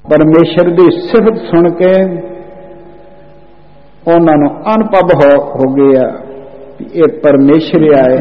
परमेश्वर की सिफत सुन के उन्होंने अनुभव हो गया कि ये परमेश्वर आए।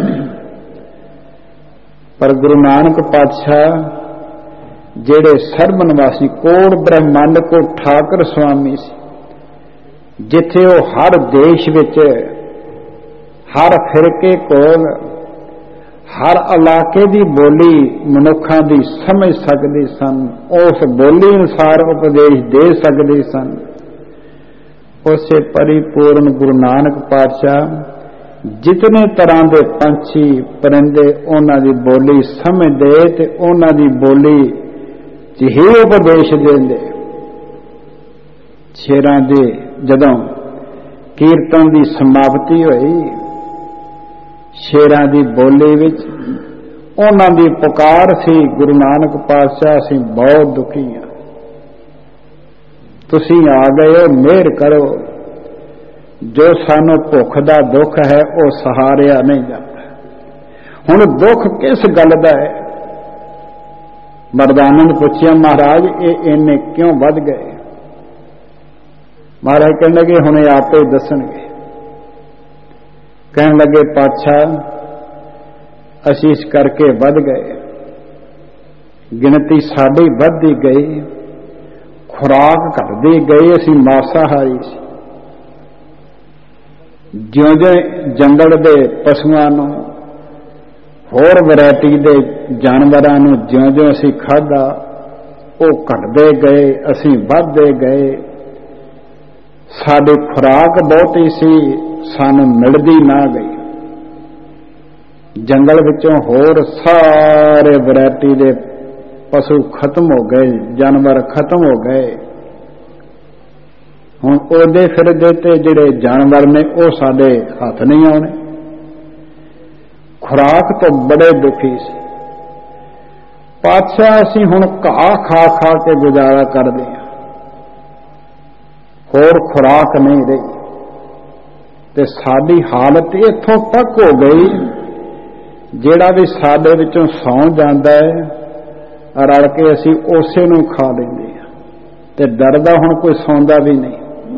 पर गुरु नानक पातशाह जेड़े सरबनवासी कोट ब्रह्मंड को ठाकर स्वामी सी, जिथे वो हर देश विच हर फिरके कोल हर इलाके की बोली मनुखा की समझ सकते सन, उस बोली अनुसार उपदेश दे सकते सन। उसे परिपूर्ण गुरु नानक पातशाह जितने तरह के पंछी परिंदे उन्हां दी बोली समझदे ते उन्हां दी बोली च ही उपदेश देंदे। शेरां दे जदों कीर्तन की समाप्ति हुई, शेरां दी बोली विच उन्हां दी पुकार सी, गुरु नानक पातशाह असीं बहुत दुखी हां, तुसीं आ गए हो, मेहर करो। जो सानू भुख दा दुख है वह सहारिया नहीं जाता। हुण दुख किस गल दा है? मर्दाने ने पूछिया, महाराज ये इन्ने क्यों वध गए? महाराज कहने लगे हुणे आपे दसणगे। कहने लगे पातशाह असीं इस करके वध गए, गिनती साडी वधदी गई, खुराक घटदी गई, असीं मांसाहारी सी। ज्यों-ज्यों जंगल दे पशुआं नूं होर वैरायटी दे जानवरां नूं ज्यों-ज्यों असीं खाधा वो घटदे गए, असीं वधदे गए। साडी खुराक बहुती सी, सानूं मिलदी ना गई। जंगल विचों होर सारे वैरायटी दे पशु खत्म हो गए, जानवर खत्म हो गए। हुण ओदे फिरदे ते जिहड़े जानवर ने वो साडे हथ नहीं आउणे। खुराक तो बड़े दुखी सी। पातशाह असीं हुण घाह खा खा के गुजारा करदे हां, होर खुराक नहीं रही। ते साडी हालत इत्थों तक हो गई, जिहड़ा भी साडे विचों सौ जांदा है रल के असीं उसे नूं खा लैंदे हां ते डरदा हुण कोई सौंदा भी नहीं।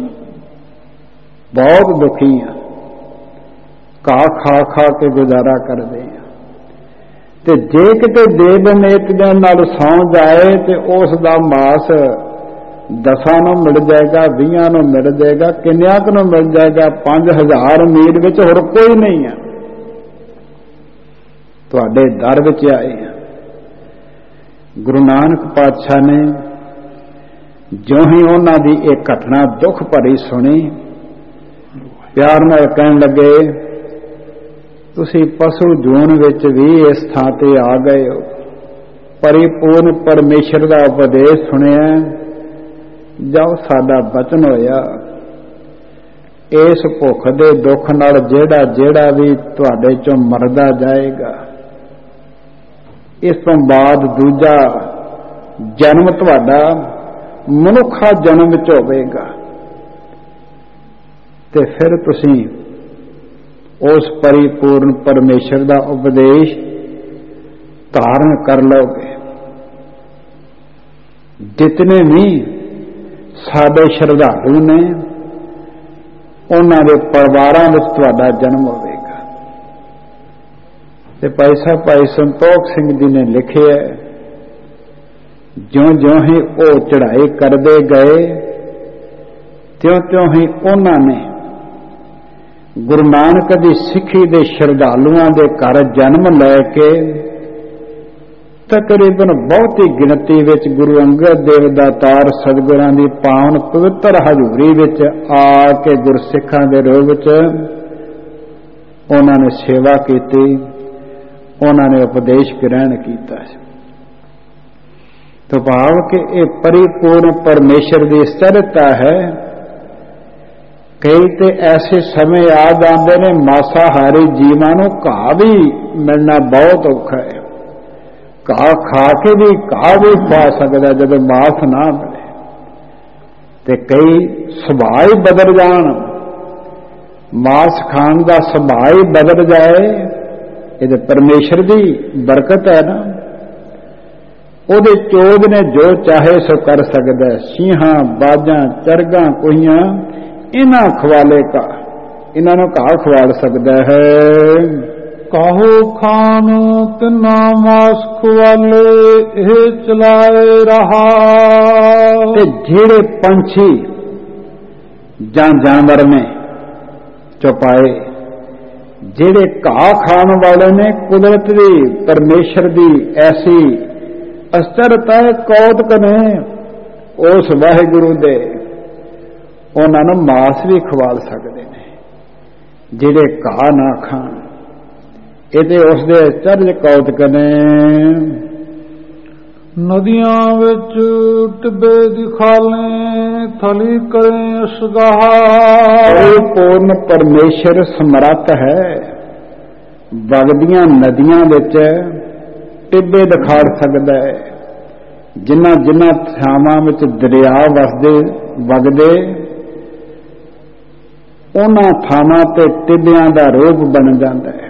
बहुत दुखी हाँ, घाह खा खा के गुजारा करते हैं। ते जे किते बेबनेतियां नाल सौ जाए तो उसका मास 10 नूं मिल जाएगा, 20 नूं मिल जाएगा, किन्नियां नूं मिल जाएगा? 5000 मील विच होर कोई नहीं है। तुहाडे दर विच आए हैं। गुरु नानक पातशाह ने जो ही उन्हां दी एक घटना दुख भरी सुनी, प्यार नाल कहन लगे, तुसी पशु जून विच भी इस थां ते आ गए हो, परिपूर्ण परमेश्वर दा उपदेश सुनिया, जाओ साडा बचन होया, इस भुख दे दुख नाल जेड़ा जेड़ा भी तुहाडे चों मरदा जाएगा, इस तो बाद दूजा जन्म तुहाडा मनुखा जन्म विच होवेगा। ते फिर तुसीं उस परिपूर्ण परमेश्वर का उपदेश धारण कर लोगे। जितने भी साडे श्रद्धालु ने उन्हां दे परिवारां विच तुहाडा जन्म होवेगा। ते भाई संतोख सिंह जी ने लिखे है, ज्यों-ज्यों ही वो चढ़ाई करते गए त्यों-त्यों ही उन्होंने गुरु नानक दी सिੱਖੀ दे श्रद्धालुआं दे घर जन्म लैके तकरीबन बहुती गिनती विच गुरु अंगद देव दातार सतगुरां दी पावन पवित्र हजूरी विच आके गुरसिखां दे रूप विच उन्होंने सेवा की, उन्होंने उपदेश ग्रहण किया। तो भाव कि ये परिपूर्ण परमेश्वर की स्थिरता है। कई तो ऐसे समय याद आते ने मांसाहारी जीवां नूं घाह भी मिलना बहुत औखा है। घाह खा के भी घाह भी पा सकता जब मांस ना मिले। ते कई सुभाव ही बदल जान, मांस खाण का सुभाव ही बदल जाए, ये परमेश्वर की बरकत है ना। ਉਹਦੇ ਚੋਜ ਨੇ ਜੋ ਚਾਹੇ ਸੋ ਕਰ ਸਕਦਾ। ਸਿੰਘਾਂ ਬਾਜਾਂ ਚਰਗਾਂ ਕੋਈਆਂ ਇਹਨਾਂ ਖਵਾਲੇ ਕਾ, ਇਹਨਾਂ ਨੂੰ ਘਾਹ ਖਵਾਲ ਸਕਦਾ ਹੈ। ਕਾਹੋ ਖਾਨ ਤਿਨਾ ਮਾਸ ਖਵਾਲੇ ਇਹ ਚਲਾਏ ਰਹਾ। ਤੇ ਜਿਹੜੇ ਪੰਛੀ ਜਾਂ ਜਾਨਵਰ ਨੇ ਚੌਪਾਏ, ਜਿਹੜੇ ਘਾਹ ਖਾਣ ਵਾਲੇ ਨੇ, ਕੁਦਰਤ ਦੀ ਪਰਮੇਸ਼ਰ ਦੀ ਐਸੀ ਅਸਚਰਤਾ ਕੌਤਕ ਨੇ ਉਸ ਵਾਹਿਗੁਰੂ ਦੇ, ਉਹਨਾਂ ਨੂੰ ਮਾਸ ਵੀ ਖਵਾਲ ਸਕਦੇ ਨੇ ਜਿਹੜੇ ਘਾਹ ਨਾ ਖਾਣ। ਇਹਦੇ ਉਸ ਦੇ ਅਚਰਜ ਕੌਤਕ ਨੇ। ਨਦੀਆਂ ਵਿੱਚ ਟਿੱਬੇ ਦੀ ਖਾਲੇ ਥਲੀ ਕਰੇ ਅਸਗਾਹ। ਪੂਰਨ ਪਰਮੇਸ਼ਰ ਸਮਰੱਥ ਹੈ, ਵਗਦੀਆਂ ਨਦੀਆਂ ਵਿੱਚ ਟਿੱਬੇ ਦਿਖਾੜ ਸਕਦਾ ਹੈ। ਜਿਨ੍ਹਾਂ ਜਿਨ੍ਹਾਂ ਥਾਵਾਂ ਵਿੱਚ ਦਰਿਆ ਵਗਦੇ ਉਹਨਾਂ ਥਾਵਾਂ ਤੇ ਟਿੱਬਿਆਂ ਦਾ ਰੂਪ ਬਣ ਜਾਂਦਾ ਹੈ,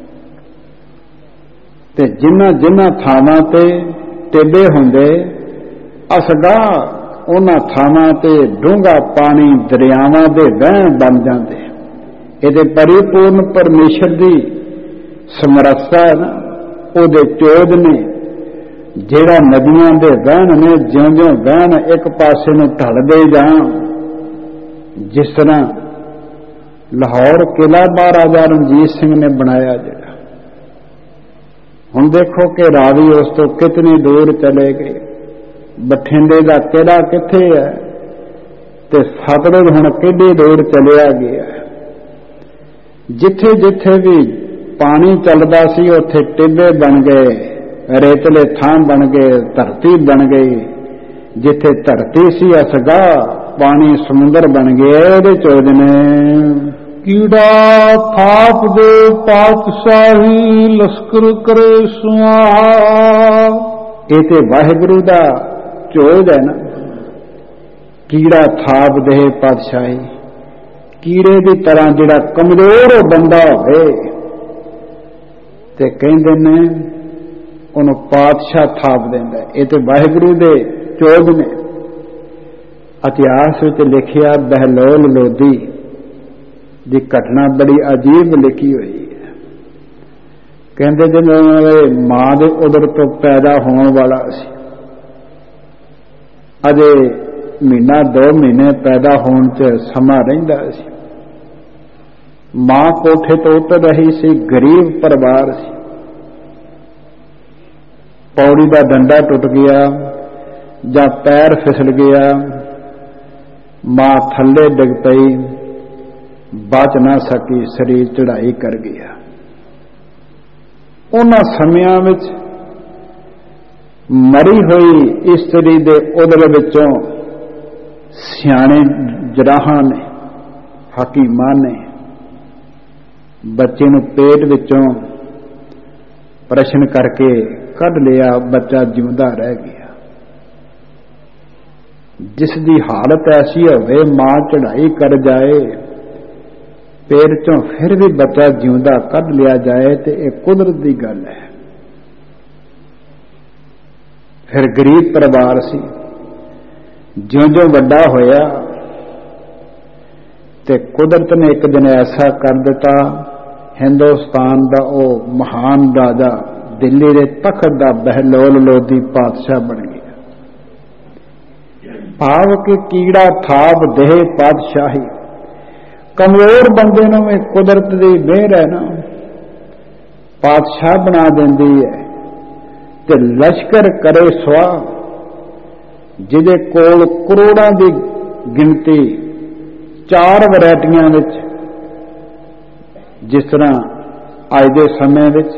ਤੇ ਜਿਨ੍ਹਾਂ ਜਿਨ੍ਹਾਂ ਥਾਵਾਂ ਤੇ ਟਿੱਬੇ ਹੁੰਦੇ ਅਸਗਾਹ, ਉਹਨਾਂ ਥਾਵਾਂ ਤੇ ਡੂੰਘਾ ਪਾਣੀ ਦਰਿਆਵਾਂ ਦੇ ਵਹਿਣ ਬਣ ਜਾਂਦੇ। ਇਹਦੇ ਪਰਿਪੂਰਨ ਪਰਮੇਸ਼ਰ ਦੀ ਸਮਰੱਥਾ ਹੈ ਨਾ, ਉਹਦੇ ਚੋਜ ਨੇ, ਜਿਹੜਾ ਨਦੀਆਂ ਦੇ ਵਹਿਣ ਨੇ ਜਿਉਂ-ਜਿਉਂ ਵਹਿਣ ਇੱਕ ਪਾਸੇ ਨੂੰ ਢਲਦੇ ਜਾਣ। ਜਿਸ ਤਰ੍ਹਾਂ ਲਾਹੌਰ ਕਿਲ੍ਹਾ ਮਹਾਰਾਜਾ ਰਣਜੀਤ ਸਿੰਘ ਨੇ ਬਣਾਇਆ, ਜਿਹੜਾ ਹੁਣ ਦੇਖੋ ਕਿ ਰਾਵੀ ਉਸ ਤੋਂ ਕਿਤਨੀ ਦੂਰ ਚਲੇ ਗਏ। ਬਠਿੰਡੇ ਦਾ ਕਿਲ੍ਹਾ ਕਿੱਥੇ ਹੈ ਤੇ ਸਤਲੁਜ ਹੁਣ ਕਿੱਡੀ ਦੂਰ ਚਲਿਆ ਗਿਆ। ਜਿੱਥੇ ਜਿੱਥੇ ਵੀ ਪਾਣੀ ਚੱਲਦਾ ਸੀ ਉੱਥੇ ਟਿੱਬੇ ਬਣ ਗਏ, ਰੇਤਲੇ ਥਾਂ ਬਣ ਗਏ, ਧਰਤੀ ਬਣ ਗਈ। ਜਿੱਥੇ ਧਰਤੀ ਸੀ ਅਸਗਾਹ, ਪਾਣੀ ਸਮੁੰਦਰ ਬਣ ਗਿਆ। ਇਹਦੇ ਚੋਜ ਨੇ ਕੀੜਾ ਥਾਪ ਦੇ ਪਾਤਸ਼ਾਹੀ ਲਸ਼ਕਰ ਕਰੇ ਸੁਆਹਾ। ਇਹ ਤੇ ਵਾਹਿਗੁਰੂ ਦਾ ਚੋਜ ਹੈ ਨਾ। ਕੀੜਾ ਥਾਪ ਦੇ ਪਾਤਸ਼ਾਹੀ, ਕੀੜੇ ਦੀ ਤਰ੍ਹਾਂ ਜਿਹੜਾ ਕਮਜ਼ੋਰ ਬੰਦਾ ਹੋਵੇ ਤੇ ਕਹਿੰਦੇ ਨੇ ਉਹਨੂੰ ਪਾਤਸ਼ਾਹ ਥਾਪ ਦਿੰਦਾ। ਇਹ ਤੇ ਵਾਹਿਗੁਰੂ ਦੇ ਚੋਜ ਨੇ। ਇਤਿਹਾਸ ਵਿੱਚ ਲਿਖਿਆ ਬਹਿਲੋਲ ਲੋਧੀ ਦੀ ਘਟਨਾ ਬੜੀ ਅਜੀਬ ਲਿਖੀ ਹੋਈ ਹੈ। ਕਹਿੰਦੇ ਜਦੋਂ ਮਾਂ ਦੇ ਉਦਰ ਤੋਂ ਪੈਦਾ ਹੋਣ ਵਾਲਾ ਸੀ, ਅਜੇ ਮਹੀਨਾ 2 ਮਹੀਨੇ ਪੈਦਾ ਹੋਣ 'ਚ ਸਮਾਂ ਰਹਿੰਦਾ ਸੀ। ਮਾਂ ਕੋਠੇ ਤੋਂ ਉਤਰ ਰਹੀ ਸੀ, ਗਰੀਬ ਪਰਿਵਾਰ ਸੀ। ਪੌੜੀ ਦਾ ਡੰਡਾ ਟੁੱਟ ਗਿਆ ਜਾਂ ਪੈਰ ਫਿਸਲ ਗਿਆ, ਮਾਂ ਥੱਲੇ ਡਿੱਗ ਪਈ, ਬਚ ਨਾ ਸਕੀ, ਸਰੀਰ ਚੜਾਈ ਕਰ ਗਿਆ। ਉਹਨਾਂ ਸਮਿਆਂ ਵਿੱਚ ਮਰੀ ਹੋਈ ਇਸਤਰੀ ਦੇ ਉਦਰ ਵਿੱਚੋਂ ਸਿਆਣੇ ਜਰਾਹਾਂ ਨੇ, ਹਕੀਮਾਂ ਨੇ ਬੱਚੇ ਨੂੰ ਪੇਟ ਵਿੱਚੋਂ ਪ੍ਰਸ਼ਨ ਕਰਕੇ ਕੱਢ ਲਿਆ। ਬੱਚਾ ਜਿਉਂਦਾ ਰਹਿ ਗਿਆ। ਜਿਸ ਦੀ ਹਾਲਤ ਐਸੀ ਹੋਵੇ, ਮਾਂ ਚੜਾਈ ਕਰ ਜਾਏ, ਪੇਟ ਚੋਂ ਫਿਰ ਵੀ ਬੱਚਾ ਜਿਉਂਦਾ ਕੱਢ ਲਿਆ ਜਾਏ, ਤੇ ਇਹ ਕੁਦਰਤ ਦੀ ਗੱਲ ਹੈ। ਫਿਰ ਗਰੀਬ ਪਰਿਵਾਰ ਸੀ। ਜਿਉਂ-ਜਿਉਂ ਵੱਡਾ ਹੋਇਆ ਤੇ ਕੁਦਰਤ ਨੇ ਇੱਕ ਦਿਨ ਐਸਾ ਕਰ ਦਿੱਤਾ, ਹਿੰਦੁਸਤਾਨ ਦਾ ਉਹ ਮਹਾਨ ਰਾਜਾ, ਦਿੱਲੀ ਦੇ ਤਖਤ ਦਾ ਬਹਿਲੋਲ ਲੋਧੀ ਪਾਤਸ਼ਾਹ ਬਣ ਗਿਆ। ਭਾਵ ਕਿ ਕੀੜਾ ਥਾਪ ਦੇਹ ਪਾਤਸ਼ਾਹੀ, ਕਮਜ਼ੋਰ ਬੰਦੇ ਨੂੰ ਵੀ ਕੁਦਰਤ ਦੀ ਮਿਹਰ ਹੈ ਨਾ, ਪਾਤਸ਼ਾਹ ਬਣਾ ਦਿੰਦੀ ਹੈ। ਤੇ ਲਸ਼ਕਰ ਕਰੇ ਸੁਆਹ, ਜਿਹਦੇ ਕੋਲ ਕਰੋੜਾਂ ਦੀ ਗਿਣਤੀ 4 ਵੈਰਾਈਟੀਆਂ ਵਿੱਚ, ਜਿਸ ਤਰ੍ਹਾਂ ਅੱਜ ਦੇ ਸਮੇਂ ਵਿੱਚ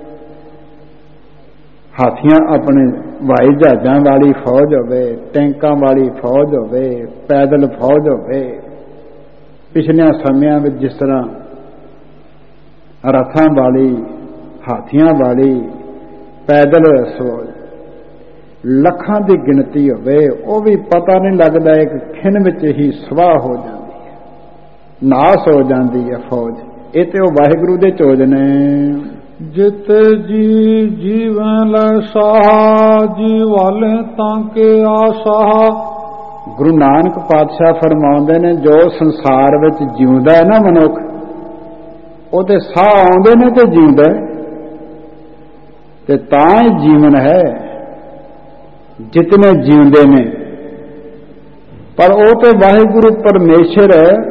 ਹਾਥੀਆਂ ਆਪਣੇ ਹਵਾਈ ਜਹਾਜ਼ਾਂ ਵਾਲੀ ਫੌਜ ਹੋਵੇ, ਟੈਂਕਾਂ ਵਾਲੀ ਫੌਜ ਹੋਵੇ, ਪੈਦਲ ਫੌਜ ਹੋਵੇ। ਪਿਛਲੇ ਸਮਿਆਂ ਵਿੱਚ ਜਿਸ ਤਰ੍ਹਾਂ ਰਥਾਂ ਵਾਲੀ, ਹਾਥੀਆਂ ਵਾਲੀ, ਪੈਦਲ ਫੌਜ, ਲੱਖਾਂ ਦੀ ਗਿਣਤੀ ਹੋਵੇ, ਉਹ ਵੀ ਪਤਾ ਨਹੀਂ ਲੱਗਦਾ, ਇੱਕ ਖਿਣ ਵਿੱਚ ਹੀ ਸਵਾਹ ਹੋ ਜਾਂਦੀ ਹੈ, ਨਾਸ ਹੋ ਜਾਂਦੀ ਹੈ ਫੌਜ। ਇਹ ਤੇ ਉਹ ਵਾਹਿਗੁਰੂ ਦੇ ਚੋਜ ਨੇ। ਜਿਤੇ ਜੀ ਜੀਵਨ ਲੈ ਸਾਹ, ਜੀ ਵਾਲੇ ਤਾਂ ਕੇ ਆਸਾਹ। ਗੁਰੂ ਨਾਨਕ ਪਾਤਸ਼ਾਹ ਫਰਮਾਉਂਦੇ ਨੇ, ਜੋ ਸੰਸਾਰ ਵਿੱਚ ਜਿਉਂਦਾ ਹੈ ਨਾ ਮਨੁੱਖ, ਉਹਦੇ ਸਾਹ ਆਉਂਦੇ ਨੇ ਤੇ ਜਿਉਂਦਾ, ਤੇ ਤਾਂ ਹੀ ਜੀਵਨ ਹੈ। ਜਿਤਨੇ ਜਿਉਂਦੇ ਨੇ, ਪਰ ਉਹ ਤੇ ਵਾਹਿਗੁਰੂ ਪਰਮੇਸ਼ਰ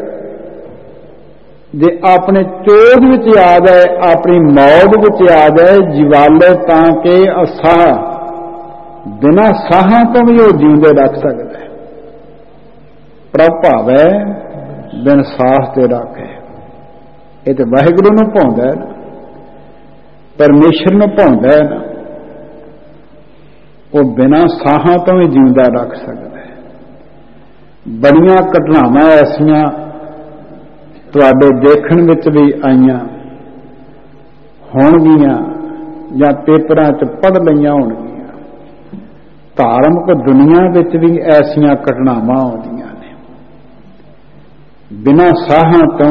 ਜੇ ਆਪਣੇ ਚੋਦ ਵਿੱਚ ਯਾਦ ਹੈ, ਆਪਣੀ ਮੌਤ ਵਿੱਚ ਯਾਦ ਹੈ, ਜਿਵਾਲੇ ਤਾਂ ਕਿ ਅਸਾਹ, ਬਿਨਾਂ ਸਾਹਾਂ ਤੋਂ ਵੀ ਉਹ ਜਿਉਂਦੇ ਰੱਖ ਸਕਦਾ ਹੈ। ਪ੍ਰਭ ਭਾਵੈ ਬਿਨ ਸਾਹ ਤੇ ਰੱਖੇ। ਇਹ ਤੇ ਵਾਹਿਗੁਰੂ ਨੂੰ ਭਾਉਂਦਾ ਹੈ, ਪਰਮੇਸ਼ਰ ਨੂੰ ਭਾਉਂਦਾ ਹੈ ਨਾ, ਉਹ ਬਿਨਾਂ ਸਾਹਾਂ ਤੋਂ ਵੀ ਜਿਉਂਦਾ ਰੱਖ ਸਕਦਾ ਹੈ। ਬੜੀਆਂ ਘਟਨਾਵਾਂ ਐਸੀਆਂ ਤੁਹਾਡੇ ਦੇਖਣ ਵਿੱਚ ਵੀ ਆਈਆਂ ਹੋਣਗੀਆਂ ਜਾਂ ਪੇਪਰਾਂ 'ਚ ਪੜ੍ਹ ਲਈਆਂ ਹੋਣਗੀਆਂ। ਧਾਰਮਿਕ ਦੁਨੀਆ ਵਿੱਚ ਵੀ ਐਸੀਆਂ ਘਟਨਾਵਾਂ ਆਉਂਦੀਆਂ ਨੇ। ਬਿਨਾਂ ਸਾਹਾਂ ਤੋਂ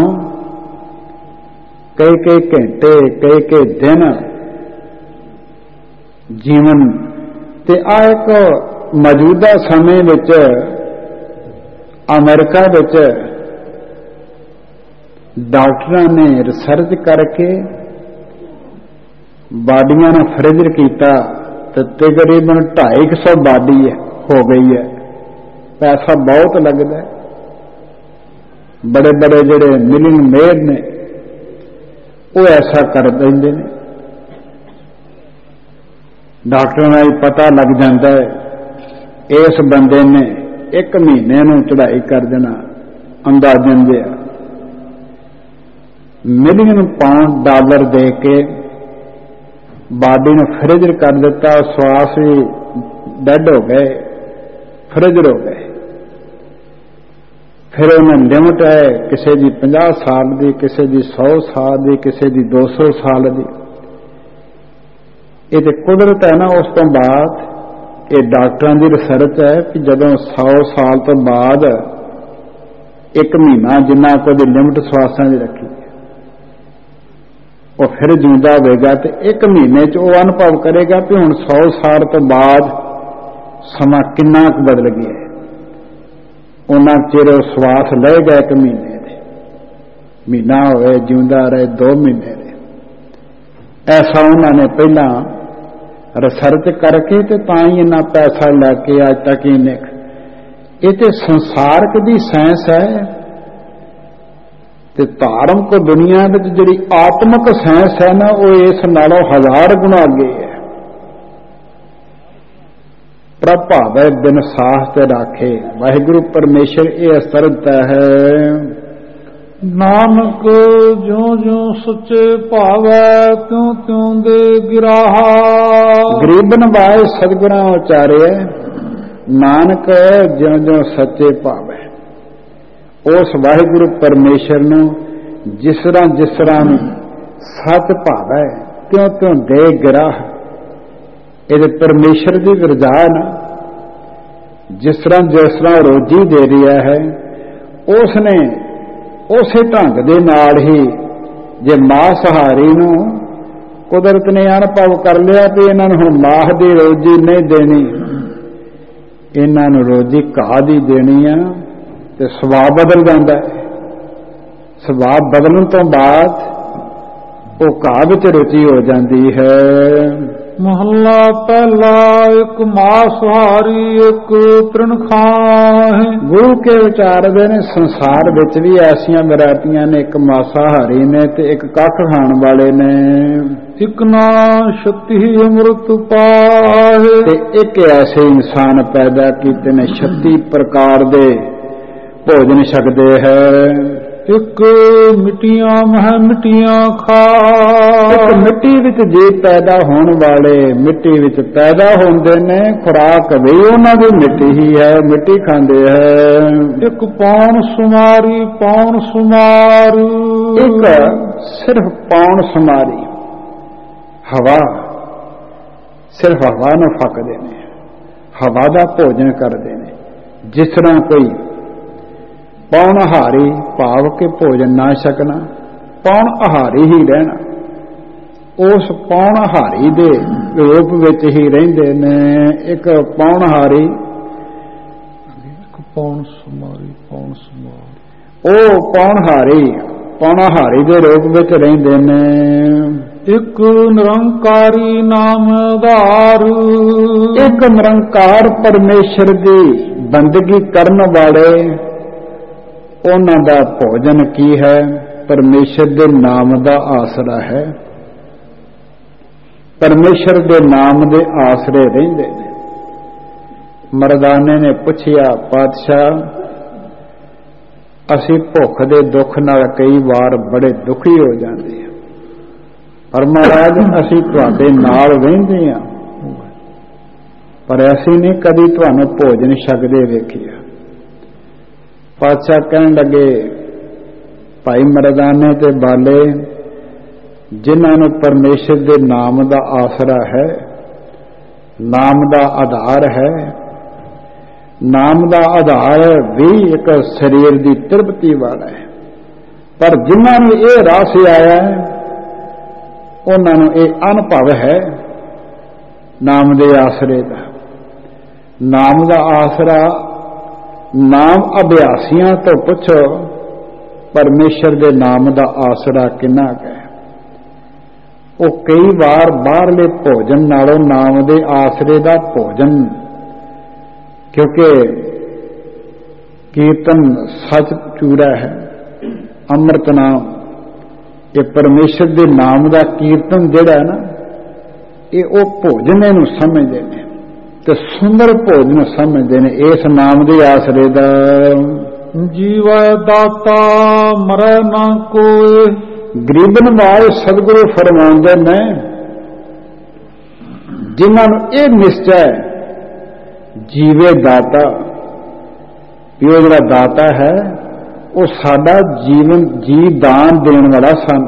ਕਈ ਘੰਟੇ, ਕਈ ਦਿਨ ਜੀਵਨ। ਤੇ ਆ ਇੱਕ ਮੌਜੂਦਾ ਸਮੇਂ ਵਿੱਚ ਅਮਰੀਕਾ ਵਿੱਚ ਡਾਕਟਰਾਂ ਨੇ ਰਿਸਰਚ ਕਰਕੇ ਬਾਡੀਆਂ ਨੂੰ ਫ੍ਰਿਜ ਕੀਤਾ ਤੇ ਤਕਰੀਬਨ 250 ਬਾਡੀ ਹੋ ਗਈ ਹੈ। ਪੈਸਾ ਬਹੁਤ ਲੱਗਦਾ ਹੈ। ਬੜੇ ਬੜੇ ਜਿਹੜੇ ਮਿਲੀਅਨੇਰ ਨੇ ਉਹ ਐਸਾ ਕਰ ਦਿੰਦੇ ਨੇ। ਡਾਕਟਰਾਂ ਨੂੰ ਪਤਾ ਲੱਗ ਜਾਂਦਾ ਹੈ ਇਸ ਬੰਦੇ ਨੇ 1 ਮਹੀਨੇ ਨੂੰ ਚੜ੍ਹਾਈ ਕਰ ਦੇਣਾ, ਅੰਦਾਜ਼ਨ ਜਿਹਾ ਮਿਲੀਅਨ ਪਾਉਂਡ ਡਾਲਰ ਦੇ ਕੇ ਬਾਡੀ ਨੂੰ ਫ੍ਰਿਜ ਕਰ ਦਿੱਤਾ। ਸਵਾਸ ਵੀ ਡੈਡ ਹੋ ਗਏ, ਫ੍ਰਿਜ ਹੋ ਗਏ। ਫਿਰ ਉਹਨਾਂ ਲਿਮਟ ਹੈ, ਕਿਸੇ ਦੀ 50 ਸਾਲ ਦੀ, ਕਿਸੇ ਦੀ 100 ਸਾਲ ਦੀ, ਕਿਸੇ ਦੀ 200 ਸਾਲ ਦੀ। ਇਹ ਤੇ ਕੁਦਰਤ ਹੈ ਨਾ। ਉਸ ਤੋਂ ਬਾਅਦ ਇਹ ਡਾਕਟਰਾਂ ਦੀ ਰਿਸਰਚ ਹੈ ਕਿ ਜਦੋਂ 100 ਸਾਲ ਤੋਂ ਬਾਅਦ 1 ਮਹੀਨਾ ਜਿੰਨਾ ਕੁਝ ਲਿਮਟ ਸਵਾਸਾਂ ਦੀ ਰੱਖੀ, ਉਹ ਫਿਰ ਜਿਉਂਦਾ ਹੋਵੇਗਾ ਤੇ 1 ਮਹੀਨੇ 'ਚ ਉਹ ਅਨੁਭਵ ਕਰੇਗਾ ਕਿ ਹੁਣ 100 ਸਾਲ ਤੋਂ ਬਾਅਦ ਸਮਾਂ ਕਿੰਨਾ ਕੁ ਬਦਲ ਗਿਆ। ਉਹਨਾਂ ਚਿਰ ਉਹ ਸਵਾਸ ਲਏਗਾ 1 ਮਹੀਨੇ ਦੇ, ਮਹੀਨਾ ਹੋਵੇ ਜਿਉਂਦਾ ਰਹੇ 2 ਮਹੀਨੇ ਦੇ। ਐਸਾ ਉਹਨਾਂ ਨੇ ਪਹਿਲਾਂ ਰਿਸਰਚ ਕਰਕੇ ਤੇ ਤਾਂ ਹੀ ਇੰਨਾ ਪੈਸਾ ਲੈ ਕੇ ਅੱਜ ਤੱਕ ਇਹਨੇ। ਇਹ ਤੇ ਸੰਸਾਰਕ ਦੀ ਸਾਇੰਸ ਹੈ ਤੇ ਧਾਰਮਿਕ ਦੁਨੀਆ ਵਿੱਚ ਜਿਹੜੀ ਆਤਮਿਕ ਸਾਇੰਸ ਹੈ ਨਾ, ਉਹ ਇਸ ਨਾਲੋਂ 1000 ਗੁਣਾ ਅੱਗੇ ਹੈ। ਪ੍ਰਭ ਭਾਵੈ ਬਿਨ ਸਾਹ ਤੇ ਰਾਖੇ। ਵਾਹਿਗੁਰੂ ਪਰਮੇਸ਼ਰ ਇਹ ਅਸਰਤ ਹੈ। ਨਾਨਕ ਜਿਉਂ ਜਿਉਂ ਸੱਚੇ ਭਾਵੈ, ਤਿਉਂ ਤਿਉਂ ਦੇ ਗਿਰਾਹਾ। ਗਰੀਬ ਨਵਾਜ ਸਤਿਗੁਰਾਂ ਉਚਾਰਿਆ, ਨਾਨਕ ਜਿਉਂ ਜਿਉਂ ਸੱਚੇ ਭਾਵੈ। ਉਸ ਵਾਹਿਗੁਰੂ ਪਰਮੇਸ਼ਰ ਨੂੰ ਜਿਸ ਤਰ੍ਹਾਂ ਸੱਚ ਭਾਵੈ, ਤਿਉਂ ਤਿਉਂ ਦੇ ਗਿਰਾਹ। ਇਹਦੇ ਪਰਮੇਸ਼ਰ ਦੀ ਰਜ਼ਾ ਨਾ। ਜਿਸ ਤਰ੍ਹਾਂ ਰੋਜੀ ਦੇ ਰਿਹਾ ਹੈ, ਉਸ ਨੇ ਉਸੇ ਢੰਗ ਦੇ ਨਾਲ ਹੀ ਜੇ ਮਾਂਸਹਾਰੀ ਨੂੰ ਕੁਦਰਤ ਨੇ ਅਨੁਭਵ ਕਰ ਲਿਆ ਵੀ ਇਹਨਾਂ ਨੂੰ ਹੁਣ ਮਾਹ ਦੀ ਰੋਜੀ ਨਹੀਂ ਦੇਣੀ, ਇਹਨਾਂ ਨੂੰ ਰੋਜੀ ਘਾਹ ਦੀ ਦੇਣੀ ਆ, ਤੇ ਸੁਭਾਅ ਬਦਲ ਜਾਂਦਾ ਹੈ। ਸੁਭਾਅ ਬਦਲਣ ਤੋਂ ਬਾਅਦ ਉਹ ਘਾਹ ਵਿੱਚ ਰੁਚੀ ਹੋ ਜਾਂਦੀ ਹੈ। ਮਹੱਲਾ ਪਹਿਲਾ। ਇੱਕ ਮਾਂਸਹਾਰੀ ਇੱਕ ਤ੍ਰਿਣ ਖਾਹੇ। ਗੁਰੂ ਕੇ ਵਿਚਾਰਦੇ ਨੇ ਸੰਸਾਰ ਵਿੱਚ ਵੀ ਐਸੀਆਂ ਵੈਰਾਈਟੀਆਂ ਨੇ, ਇੱਕ ਮਾਂਸਾਹਾਰੀ ਨੇ ਤੇ ਇੱਕ ਕੱਖ ਖਾਣ ਵਾਲੇ ਨੇ। ਇੱਕ ਨਾ ਛੱਤੀ ਅੰਮ੍ਰਿਤ ਪਾਹੇ। ਤੇ ਇੱਕ ਐਸੇ ਇਨਸਾਨ ਪੈਦਾ ਕੀਤੇ ਨੇ 36 ਪ੍ਰਕਾਰ ਦੇ ਭੋਜਨ ਛਕਦੇ ਹੈ। ਇੱਕ ਮਿੱਟੀਆਂ ਮਹਿ ਮਿੱਟੀਆਂ ਖਾ। ਇੱਕ ਮਿੱਟੀ ਵਿੱਚ ਜੇ ਪੈਦਾ ਹੋਣ ਵਾਲੇ ਮਿੱਟੀ ਵਿੱਚ ਪੈਦਾ ਹੁੰਦੇ ਨੇ, ਖੁਰਾਕ ਵੀ ਉਹਨਾਂ ਦੀ ਮਿੱਟੀ ਹੀ ਹੈ, ਮਿੱਟੀ ਖਾਂਦੇ ਹੈ। ਇੱਕ ਪੌਣ ਸੁਮਾਰੀ ਪੌਣ ਸੁਮਾਰ। ਇੱਕ ਸਿਰਫ ਪੌਣ ਸੁਮਾਰੀ, ਹਵਾ, ਸਿਰਫ ਹਵਾ ਨੂੰ ਫੱਕਦੇ ਨੇ, ਹਵਾ ਦਾ ਭੋਜਨ ਕਰਦੇ ਨੇ। ਜਿਸ ਤਰ੍ਹਾਂ ਕੋਈ ਪੌਣ ਆਹਾਰੀ ਭਾਵ ਕੇ ਭੋਜਨ ਨਾ ਛਕਣਾ, ਪੌਣ ਆਹਾਰੀ ਹੀ ਰਹਿਣਾ। ਉਸ ਪੌਣਹਾਰੀ ਦੇ ਰੂਪ ਵਿੱਚ ਹੀ ਰਹਿੰਦੇ ਨੇ। ਇੱਕ ਪੌਣਹਾਰੀ, ਪੌਣ ਸਮਾਰੀ, ਪੌਣ ਸਮਾਰੀ, ਉਹ ਪੌਣਹਾਰੀ ਦੇ ਰੂਪ ਵਿੱਚ ਰਹਿੰਦੇ ਨੇ। ਇੱਕ ਨਿਰੰਕਾਰੀ ਨਾਮਦਾਰ, ਇੱਕ ਨਿਰੰਕਾਰ ਪਰਮੇਸ਼ਰ ਦੀ ਬੰਦਗੀ ਕਰਨ ਵਾਲੇ, ਉਹਨਾਂ ਦਾ ਭੋਜਨ ਕੀ ਹੈ? ਪਰਮੇਸ਼ਰ ਦੇ ਨਾਮ ਦਾ ਆਸਰਾ ਹੈ। ਪਰਮੇਸ਼ਰ ਦੇ ਨਾਮ ਦੇ ਆਸਰੇ ਰਹਿੰਦੇ ਨੇ। ਮਰਦਾਨੇ ਨੇ ਪੁੱਛਿਆ, ਪਾਤਸ਼ਾਹ ਅਸੀਂ ਭੁੱਖ ਦੇ ਦੁੱਖ ਨਾਲ ਕਈ ਵਾਰ ਬੜੇ ਦੁਖੀ ਹੋ ਜਾਂਦੇ ਹਾਂ, ਪਰ ਮਹਾਰਾਜ ਅਸੀਂ ਤੁਹਾਡੇ ਨਾਲ ਰਹਿੰਦੇ ਹਾਂ, ਪਰ ਅਸੀਂ ਨਹੀਂ ਕਦੀ ਤੁਹਾਨੂੰ ਭੋਜਨ ਛਕਦੇ ਵੇਖਿਆ। ਪਾਤਸ਼ਾਹ ਕਹਿਣ ਲੱਗੇ, ਭਾਈ ਮਰਦਾਨੇ ਤੇ ਬਾਲੇ, ਜਿਨ੍ਹਾਂ ਨੂੰ ਪਰਮੇਸ਼ਰ ਦੇ ਨਾਮ ਦਾ ਆਸਰਾ ਹੈ, ਨਾਮ ਦਾ ਆਧਾਰ ਹੈ, ਨਾਮ ਦਾ ਆਧਾਰ ਵੀ ਇੱਕ ਸਰੀਰ ਦੀ ਤ੍ਰਿਪਤੀ ਵਾਲਾ ਹੈ, ਪਰ ਜਿਨ੍ਹਾਂ ਨੂੰ ਇਹ ਰਸ ਆਇਆ ਹੈ ਉਹਨਾਂ ਨੂੰ ਇਹ ਅਨੁਭਵ ਹੈ ਨਾਮ ਦੇ ਆਸਰੇ ਦਾ। ਨਾਮ ਦਾ ਆਸਰਾ, ਨਾਮ ਅਭਿਆਸੀਆਂ ਤੋਂ ਪੁੱਛੋ ਪਰਮੇਸ਼ਰ ਦੇ ਨਾਮ ਦਾ ਆਸਰਾ ਕਿੰਨਾ ਹੈ। ਉਹ ਕਈ ਵਾਰ ਬਾਹਰਲੇ ਭੋਜਨ ਨਾਲੋਂ ਨਾਮ ਦੇ ਆਸਰੇ ਦਾ ਭੋਜਨ, ਕਿਉਂਕਿ ਕੀਰਤਨ ਸੱਚ ਚੂਰਾ ਹੈ, ਅੰਮ੍ਰਿਤ ਨਾਮ, ਇਹ ਪਰਮੇਸ਼ਰ ਦੇ ਨਾਮ ਦਾ ਕੀਰਤਨ ਜਿਹੜਾ ਹੈ ਨਾ, ਇਹ ਉਹ ਭੋਜਨ ਇਹਨੂੰ ਸਮਝਦੇ ਨੇ ਤੇ ਸੁੰਦਰ ਭੋਜਨ ਸਮਝਦੇ ਨੇ ਇਸ ਨਾਮ ਦੇ ਆਸਰੇ ਦਾ। ਜੀਵੈ ਦਾਤਾ ਮਰੈ ਨਾ ਕੋਇ, ਗਰੀਬ ਨਵਾਜ਼ ਸਤਿਗੁਰੂ ਫਰਮਾਉਂਦੇ ਨੇ, ਜਿਨ੍ਹਾਂ ਨੂੰ ਇਹ ਨਿਸ਼ਚੈ ਹੈ ਜੀਵੇ ਦਾਤਾ, ਵੀ ਉਹ ਜਿਹੜਾ ਦਾਤਾ ਹੈ ਉਹ ਸਾਡਾ ਜੀਵਨ ਜੀ ਦਾਨ ਦੇਣ ਵਾਲਾ ਸਨ।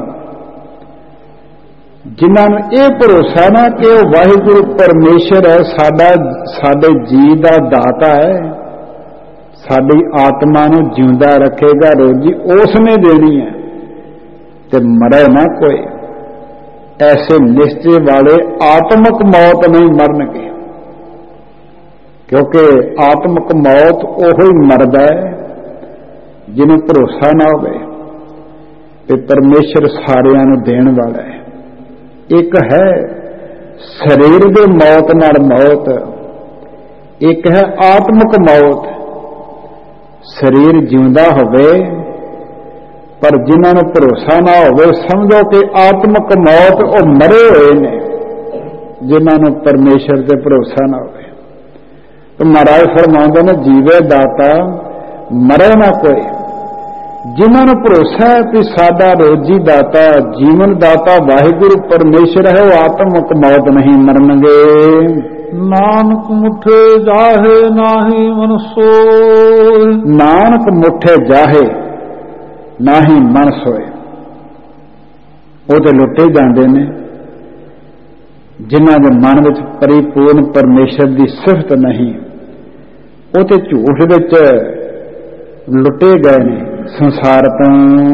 ਜਿਨ੍ਹਾਂ ਨੂੰ ਇਹ ਭਰੋਸਾ ਨਾ ਕਿ ਉਹ ਵਾਹਿਗੁਰੂ ਪਰਮੇਸ਼ਰ ਹੈ, ਸਾਡੇ ਜੀ ਦਾ ਦਾਤਾ ਹੈ, ਸਾਡੀ ਆਤਮਾ ਨੂੰ ਜਿਉਂਦਾ ਰੱਖੇਗਾ, ਰੋਜੀ ਉਸ ਨੇ ਦੇਣੀ ਹੈ ਤੇ ਮਰੇ ਨਾ ਕੋਈ। ਐਸੇ ਨਿਸ਼ਚੇ ਵਾਲੇ ਆਤਮਕ ਮੌਤ ਨਹੀਂ ਮਰਨਗੇ, ਕਿਉਂਕਿ ਆਤਮਕ ਮੌਤ ਉਹੋ ਹੀ ਮਰਦਾ ਹੈ ਜਿਹਨੂੰ ਭਰੋਸਾ ਨਾ ਹੋਵੇ ਤੇ ਪਰਮੇਸ਼ਰ ਸਾਰਿਆਂ ਨੂੰ ਦੇਣ ਵਾਲਾ ਹੈ। ਇੱਕ ਹੈ ਸਰੀਰ ਦੇ ਮੌਤ ਨਾਲ ਮੌਤ, ਇੱਕ ਹੈ ਆਤਮਕ ਮੌਤ। ਸਰੀਰ ਜਿਉਂਦਾ ਹੋਵੇ ਪਰ ਜਿਨ੍ਹਾਂ ਨੂੰ ਭਰੋਸਾ ਨਾ ਹੋਵੇ, ਸਮਝੋ ਕਿ ਆਤਮਕ ਮੌਤ ਉਹ ਮਰੇ ਹੋਏ ਨੇ, ਜਿਨ੍ਹਾਂ ਨੂੰ ਪਰਮੇਸ਼ਰ ਤੇ ਭਰੋਸਾ ਨਾ ਹੋਵੇ। तो महाराज फरमाते ने, जीवे दाता मरे ना कोई। जिन्होंने भरोसा है कि साडा रोजी दाता जीवन दाता वाहिगुरु परमेश्वर है, वो आत्मक मौत नहीं मरनगे। नानक मुठे जाहे नाही मन सोए, नानक मुठे जाहे नाही मन सोए। वो तो लुटे जाते ने जिन्हां दे मन विच परिपूर्ण परमेश्वर की सिफत नहीं, वो तो झूठ विच लुटे गए ने संसार तो।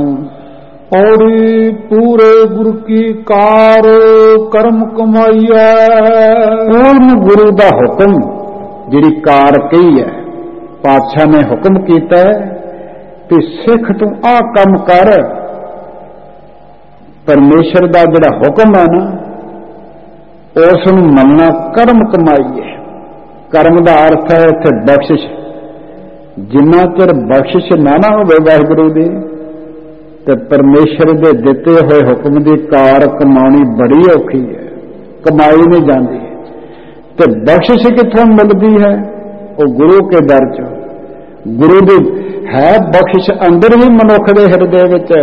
औड़ी पूरे गुरु की कार कर्म कमाईया, पूर्ण गुरु का हुक्म जिहड़ी कार कही है, पातशाह ने हुक्म किया है कि सिख तू आ काम कर। परमेश्वर का जिहड़ा हुक्म है ना, उस मनना कर्म कमाई है। कर्म का अर्थ है इत्थे बख्शिश। जिन्ना चिर बख्शिश ना हो वाहिगुरू दी, ते परमेश्वर दे दिते हुए हुक्म की कार कमानी बड़ी औखी है, कमाई नहीं जाती। ते बख्शिश कित्थों मिलती है? वो गुरु के दर च। गुरु दी है बख्शिश अंदर ही मनुख के हिरदे विच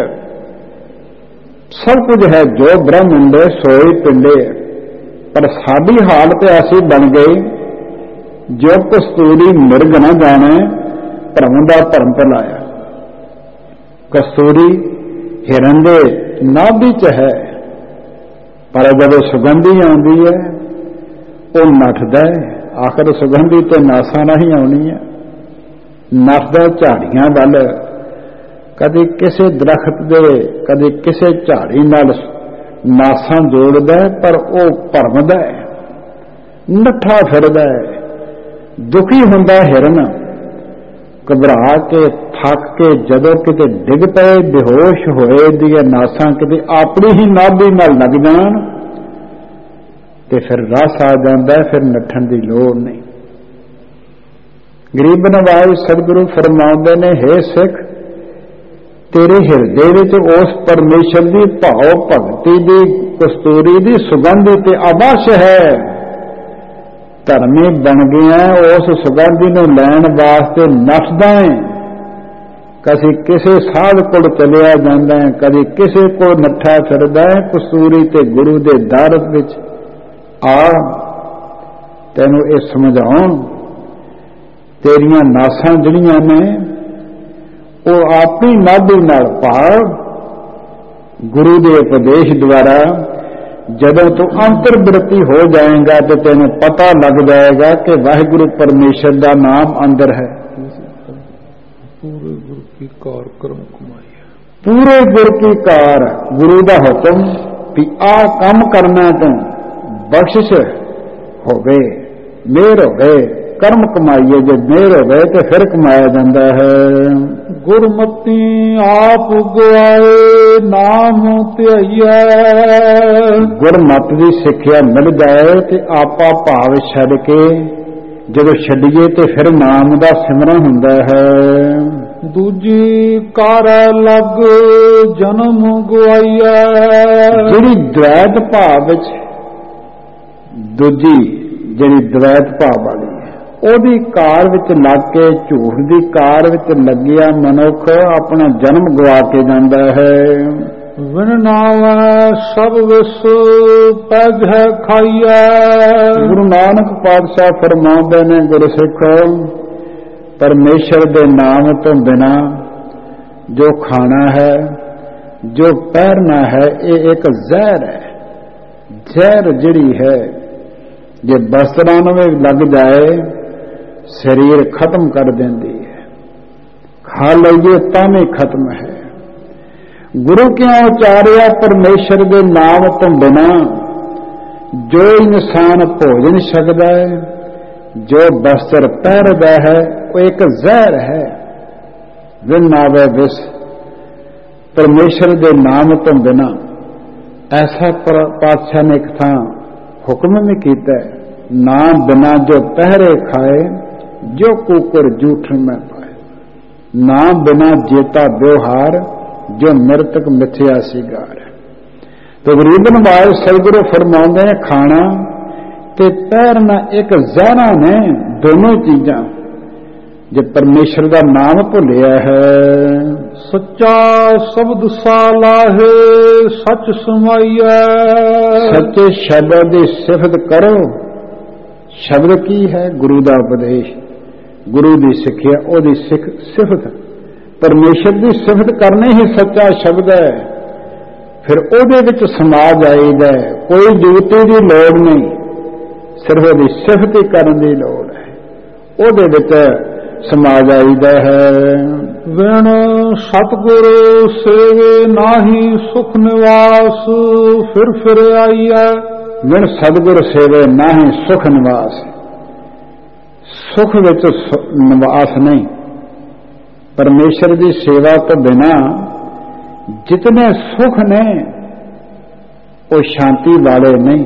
सब कुछ है, जो ब्रह्मंडे सोए पिंडे। पर साडी हालत ऐसी बन गई, जो कस्तूरी मिर्ग न जाने भरम का भरम भुलाया। कस्तूरी हिरन दे नाभि च है, पर जब सुगंधी आती है वो नठदा है। आखिर सुगंधी तो नासा नहीं आनी है, नठदा झाड़ियां वल, कदी किसी दरख्त दे कदी किसी झाड़ी नाल ਨਾਸਾਂ ਜੋੜਦਾ ਪਰ ਉਹ ਭਰਮਦਾ ਹੈ, ਨੱਠਾ ਫਿਰਦਾ ਹੈ। ਦੁਖੀ ਹੁੰਦਾ ਹਿਰਨ, ਘਬਰਾ ਕੇ ਥੱਕ ਕੇ ਜਦੋਂ ਕਿਤੇ ਡਿੱਗ ਪਏ, ਬੇਹੋਸ਼ ਹੋਏ ਦੀਆਂ ਨਾਸਾਂ ਕਿਤੇ ਆਪਣੀ ਹੀ ਨਾਭੀ ਨਾਲ ਲੱਗ ਜਾਣ ਤੇ ਫਿਰ ਰਸ ਆ ਜਾਂਦਾ, ਫਿਰ ਨੱਠਣ ਦੀ ਲੋੜ ਨਹੀਂ। ਗਰੀਬ ਨਵਾਜ਼ ਸਤਿਗੁਰੂ ਫਰਮਾਉਂਦੇ ਨੇ, ਹੇ ਸਿੱਖ, ਤੇਰੇ ਹਿਰਦੇ ਵਿੱਚ ਉਸ ਪਰਮੇਸ਼ਰ ਦੀ ਭਾਵ ਭਗਤੀ ਦੀ ਕਸਤੂਰੀ ਦੀ ਸੁਗੰਧ ਤੇ ਆਵਾਸ਼ ਹੈ। ਧਰਮੀ ਬਣ ਗਿਆ, ਉਸ ਸੁਗੰਧੀ ਨੂੰ ਲੈਣ ਵਾਸਤੇ ਨੱਠਦਾ ਹੈ। ਕਦੀ ਕਿਸੇ ਸਾਧ ਕੋਲ ਚਲਿਆ ਜਾਂਦਾ ਹੈ, ਕਦੀ ਕਿਸੇ ਕੋਲ ਨੱਠਾ ਫਿਰਦਾ ਹੈ। ਕਸਤੂਰੀ ਤੇ ਗੁਰੂ ਦੇ ਦਰ ਵਿੱਚ ਆ ਤੈਨੂੰ ਇਹ ਸਮਝਾਉਣ, ਤੇਰੀਆਂ ਨਾਸਾਂ ਜਿਹੜੀਆਂ ਨੇ ਉਹ ਆਪਣੀ ਨਾਭੀ ਨਾਲ ਭਾਵ ਗੁਰੂ ਦੇ ਉਪਦੇਸ਼ ਦੁਆਰਾ ਜਦੋਂ ਤੂੰ ਅੰਤਰਬਿਰਤੀ ਹੋ ਜਾਏਗਾ ਤੇ ਤੈਨੂੰ ਪਤਾ ਲੱਗ ਜਾਏਗਾ ਕਿ ਵਾਹਿਗੁਰੂ ਪਰਮੇਸ਼ਰ ਦਾ ਨਾਮ ਅੰਦਰ ਹੈ। ਪੂਰੇ ਗੁਰੂ ਕੀ ਕਾਰ ਕਰਮ ਕਮਾਈ, ਪੂਰੇ ਗੁਰ ਕੀ ਕਾਰ, ਗੁਰੂ ਦਾ ਹੁਕਮ ਵੀ ਆਹ ਕੰਮ ਕਰਨਾ ਤੂੰ, ਬਖਸ਼ਿਸ਼ ਹੋਵੇ, ਮਿਹਰ ਹੋਵੇ, ਕਰਮ ਕਮਾਈਏ। ਜੇ ਮਿਹਰ ਹੋਵੇ ਤੇ ਫਿਰ ਕਮਾਇਆ ਜਾਂਦਾ ਹੈ। ਗੁਰਮਤਿ ਆਪ ਗਵਾਏ ਨਾਮ ਧਿਆਈਐ, ਗੁਰਮਤਿ ਦੀ ਸਿੱਖਿਆ ਮਿਲ ਜਾਏ ਤੇ ਆਪਾ ਭਾਵ ਛੱਡ ਕੇ ਜਦੋਂ ਛੱਡੀਏ ਤੇ ਫਿਰ ਨਾਮ ਦਾ ਸਿਮਰਨ ਹੁੰਦਾ ਹੈ। ਦੂਜੀ ਕਰ ਲੱਗ ਜਨਮ ਗਵਾਈਐ, ਜਿਹੜੀ ਦ્વੈਤ ਭਾਵ ਵਿੱਚ ਦੂਜੀ ਜਿਹੜੀ ਦ્વੈਤ ਭਾਵ ਵਾਲੀ ਹੈ, ਉਹਦੀ ਕਾਰ ਵਿੱਚ ਲੱਗ ਕੇ, ਝੂਠ ਦੀ ਕਾਰ ਵਿੱਚ ਲੱਗਿਆ ਮਨੁੱਖ ਆਪਣਾ ਜਨਮ ਗਵਾ ਕੇ ਜਾਂਦਾ ਹੈ। ਵਿਣ ਨਾਵੈ ਸਭ ਵਿਸ ਪੈਜ ਖਾਈਐ, ਗੁਰੂ ਨਾਨਕ ਪਾਤਸ਼ਾਹ ਫਰਮਾਉਂਦੇ ਨੇ, ਗੁਰਸਿੱਖੋ, ਪਰਮੇਸ਼ਰ ਦੇ ਨਾਮ ਤੋਂ ਬਿਨਾ ਜੋ ਖਾਣਾ ਹੈ, ਜੋ ਪਹਿਰਨਾ ਹੈ, ਇਹ ਇੱਕ ਜ਼ਹਿਰ ਹੈ। ਜ਼ਹਿਰ ਜਿਹੜੀ ਹੈ ਜੇ ਬਸਤਰਾਂ ਨੂੰ ਲੱਗ ਜਾਏ ਸਰੀਰ ਖਤਮ ਕਰ ਦਿੰਦੀ ਹੈ, ਖਾ ਲਈਏ ਤਾਂ ਵੀ ਖਤਮ ਹੈ। ਗੁਰੂ ਕਿਉਂ ਉਚਾਰਿਆ? ਪਰਮੇਸ਼ਰ ਦੇ ਨਾਮ ਤੋਂ ਬਿਨਾ ਜੋ ਇਨਸਾਨ ਭੋਜਨ ਛਕਦਾ ਹੈ, ਜੋ ਬਸਤਰ ਪਹਿਰਦਾ ਹੈ, ਉਹ ਇੱਕ ਜ਼ਹਿਰ ਹੈ। ਵਿਣ ਆਵੇ ਵਿਸ, ਪਰਮੇਸ਼ਰ ਦੇ ਨਾਮ ਤੋਂ ਬਿਨਾ ਐਸਾ ਪਾਤਸ਼ਾਹ ਨੇ ਇੱਕ ਥਾਂ ਹੁਕਮ ਵੀ ਕੀਤਾ, ਨਾਮ ਬਿਨਾ ਜੋ ਪਹਿਰੇ ਖਾਏ, ਜੋ ਕੁਕਰ ਜੂਠ ਮੈਂ ਪਾਏ। ਨਾਮ ਬਿਨਾ ਜੇਤਾ ਵਿਵਹਾਰ, ਜੋ ਮਰਤਕ ਮਿਥਿਆ ਸਿਗਾਰ। ਤੇ ਗਰੀਬ ਨਵਾਜ਼ ਸਤਿਗੁਰੂ ਫਰਮਾਉਂਦੇ ਨੇ, ਖਾਣਾ ਤੇ ਪਹਿਰਨਾ ਇੱਕ ਜ਼ਹਿਰਾਂ ਨੇ, ਦੋਨੋਂ ਚੀਜ਼ਾਂ। ਜੇ ਪਰਮੇਸ਼ਰ ਦਾ ਨਾਮ ਭੁੱਲਿਆ ਹੈ, ਸੱਚਾ ਸ਼ਬਦ ਸਾਲਾਹੇ ਸੱਚ ਸਮਾਈਐ, ਸੱਚੇ ਸ਼ਬਦ ਦੀ ਸਿਫਤ ਕਰੋ। ਸ਼ਬਦ ਕੀ ਹੈ? ਗੁਰੂ ਦਾ ਉਪਦੇਸ਼, ਗੁਰੂ ਦੀ ਸਿੱਖਿਆ, ਉਹਦੀ ਸਿਫਤ। ਪਰਮੇਸ਼ਰ ਦੀ ਸਿਫਤ ਕਰਨੀ ਹੀ ਸੱਚਾ ਸ਼ਬਦ ਹੈ। ਫਿਰ ਉਹਦੇ ਵਿੱਚ ਸਮਾ ਜਾਈਦਾ, ਕੋਈ ਜੁਗਤੀ ਦੀ ਲੋੜ ਨਹੀਂ, ਸਿਰਫ ਉਹਦੀ ਸਿਫਤ ਹੀ ਕਰਨ ਦੀ ਲੋੜ ਹੈ, ਉਹਦੇ ਵਿੱਚ ਸਮਾ ਜਾਈਦਾ ਹੈ। ਵਿਣ ਸਤਿਗੁਰ ਸੇਵੇ ਨਾਹੀ ਸੁਖ ਨਿਵਾਸ, ਫਿਰ ਆਈਐ। ਵਿਣ ਸਤਿਗੁਰ ਸੇਵੇ ਨਾਹੀ ਸੁਖ ਨਿਵਾਸ, ਸੁਖ ਵਿੱਚ ਨਿਵਾਸ ਨਹੀਂ। ਪਰਮੇਸ਼ਰ ਦੀ ਸੇਵਾ ਤੋਂ ਬਿਨਾ ਜਿਤਨੇ ਸੁਖ ਨੇ ਉਹ ਸ਼ਾਂਤੀ ਵਾਲੇ ਨਹੀਂ,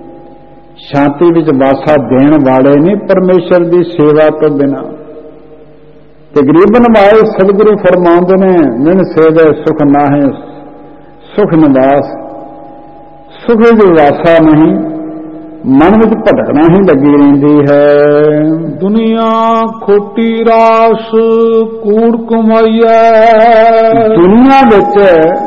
ਸ਼ਾਂਤੀ ਵਿੱਚ ਵਾਸਾ ਦੇਣ ਵਾਲੇ ਨਹੀਂ ਪਰਮੇਸ਼ਰ ਦੀ ਸੇਵਾ ਤੋਂ ਬਿਨਾ। ਤੇ ਗਰੀਬ ਨਵਾਜ਼ ਸਤਿਗੁਰੂ ਫਰਮਾਉਂਦੇ ਨੇ, ਵਿਣ ਸੇਵੇ ਸੁਖ ਨਾਹੀ ਸੁਖ ਨਿਵਾਸ। ਸੁਖ ਦੀ ਵਾਸਾ ਨਹੀਂ, ਮਨ ਵਿੱਚ ਭਟਕਣਾ ਹੀ ਲੱਗੀ ਰਹਿੰਦੀ ਹੈ। ਦੁਨੀਆ ਖੋਟੀ ਰਾਸ ਕੂੜ ਕਮਾਈਐ, ਦੁਨੀਆ ਵਿੱਚ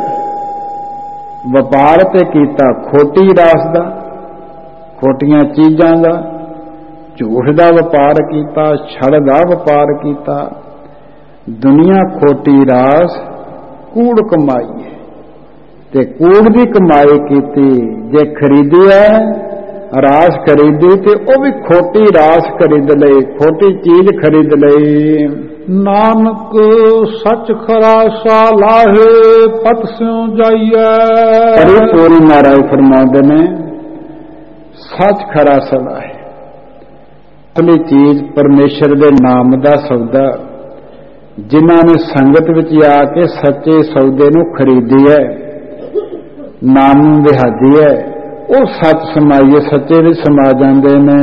ਵਪਾਰ ਤੇ ਕੀਤਾ ਖੋਟੀ ਰਾਸ ਦਾ, ਖੋਟੀਆਂ ਚੀਜ਼ਾਂ ਦਾ, ਝੂਠ ਦਾ ਵਪਾਰ ਕੀਤਾ, ਛਲ ਦਾ ਵਪਾਰ ਕੀਤਾ। ਦੁਨੀਆ ਖੋਟੀ ਰਾਸ ਕੂੜ ਕਮਾਈ ਹੈ, ਤੇ ਕੂੜ ਦੀ ਕਮਾਈ ਕੀਤੀ। ਜੇ ਖਰੀਦਿਆ ਰਾਸ ਖਰੀਦੀ ਤੇ ਉਹ ਵੀ ਖੋਟੀ ਰਾਸ ਖਰੀਦ ਲਈ, ਖੋਟੀ ਚੀਜ਼ ਖਰੀਦ ਲਈ। ਨਾਨਕ ਸੱਚ ਖਰਾ ਸਾ ਲਾਹੇ ਪਤ ਸਿਉ ਜਾਈਐ। ਪੂਰੀ ਮਹਾਰਾਜ ਫਰਮਾਉਂਦੇ ਨੇ ਸੱਚ ਖਰਾ ਸਾ ਹੈ, ਅਸਲੀ ਚੀਜ਼ ਪਰਮੇਸ਼ਰ ਦੇ ਨਾਮ ਦਾ ਸੌਦਾ। ਜਿਨ੍ਹਾਂ ਨੇ ਸੰਗਤ ਵਿੱਚ ਆ ਕੇ ਸੱਚੇ ਸੌਦੇ ਨੂੰ ਖਰੀਦੀ ਹੈ, ਨਾਮ ਨੂੰ ਵਿਹਾਦੀ ਹੈ, ਉਹ ਸੱਚ ਸਮਾਈਏ ਸੱਚੇ ਵਿੱਚ ਸਮਾ ਜਾਂਦੇ ਨੇ।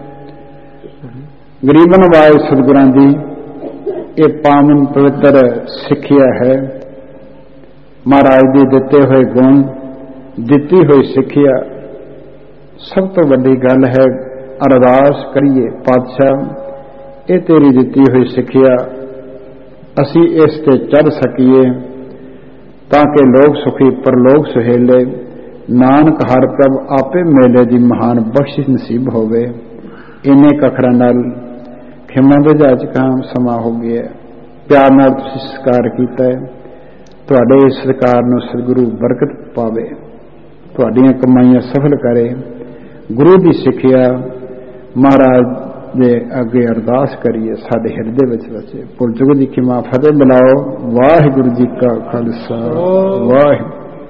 ਗਰੀਬ ਨਵਾਜ ਸਤਿਗੁਰਾਂ ਦੀ ਇਹ ਪਾਵਨ ਪਵਿੱਤਰ ਸਿੱਖਿਆ ਹੈ। ਮਹਾਰਾਜ ਦੇ ਦਿੱਤੇ ਹੋਏ ਗੁਣ, ਦਿੱਤੀ ਹੋਈ ਸਿੱਖਿਆ। ਸਭ ਤੋਂ ਵੱਡੀ ਗੱਲ ਹੈ ਅਰਦਾਸ ਕਰੀਏ ਪਾਤਸ਼ਾਹ ਇਹ ਤੇਰੀ ਦਿੱਤੀ ਹੋਈ ਸਿੱਖਿਆ ਅਸੀਂ ਇਸ ਤੇ ਚੜ੍ਹ ਸਕੀਏ ਤਾਂ ਕਿ ਲੋਕ ਸੁਖੀ ਪਰਲੋਕ ਸੁਹੇਲੇ। ਨਾਨਕ ਹਰ ਪ੍ਰਭ ਆਪੇ ਮੇਲੇ ਦੀ ਮਹਾਨ ਬਖਸ਼ਿਸ਼ ਨਸੀਬ ਹੋਵੇ। ਇੰਨੇ ਅੱਖਰਾਂ ਨਾਲ ਖਿਮਾ ਦੇ ਜਾਚ ਕਾਮ ਸਮਾਂ ਹੋ ਗਿਆ। ਪਿਆਰ ਨਾਲ ਤੁਸੀਂ ਸਤਿਕਾਰ ਕੀਤਾ ਹੈ। ਤੁਹਾਡੇ ਇਸ ਸਤਿਕਾਰ ਨੂੰ ਸਤਿਗੁਰੂ ਬਰਕਤ ਪਾਵੇ, ਤੁਹਾਡੀਆਂ ਕਮਾਈਆਂ ਸਫਲ ਕਰੇ। ਗੁਰੂ ਦੀ ਸਿੱਖਿਆ ਮਹਾਰਾਜ ਦੇ ਅੱਗੇ ਅਰਦਾਸ ਕਰੀਏ ਸਾਡੇ ਹਿਰਦੇ ਵਿੱਚ ਵਸੇ। ਭੁੱਲ ਚੁੱਕ ਦੀ ਖਿਮਾ ਫਤਿਹ ਬੁਲਾਓ। ਵਾਹਿਗੁਰੂ ਜੀ ਕਾ ਖਾਲਸਾ ਵਾਹਿਗੁਰੂ।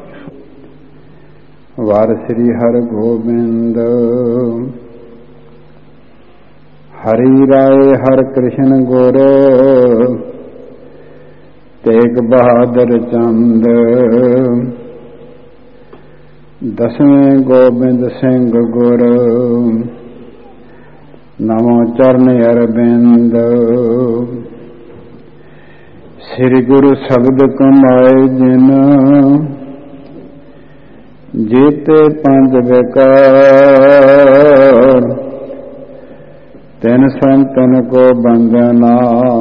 ਵਾਰ ਸ੍ਰੀ ਹਰਿ ਗੋਬਿੰਦ ਹਰੀ ਰਾਏ ਹਰਿ ਕ੍ਰਿਸ਼ਨ ਗੁਰ ਤੇਗ ਬਹਾਦਰ ਚੰਦ ਦਸਵੇਂ ਗੋਬਿੰਦ ਸਿੰਘ ਗੁਰ ਨਮੋ ਚਰਨ ਅਰਬਿੰਦ। ਸ੍ਰੀ ਗੁਰੂ ਸ਼ਬਦ ਕਮਾਏ ਜਿਨ ਜੀਤੇ ਪੰਜ ਵਿਕਾਰ ਤਿਨ ਸੰਤਨ ਕੋ ਬੰਦਨਾ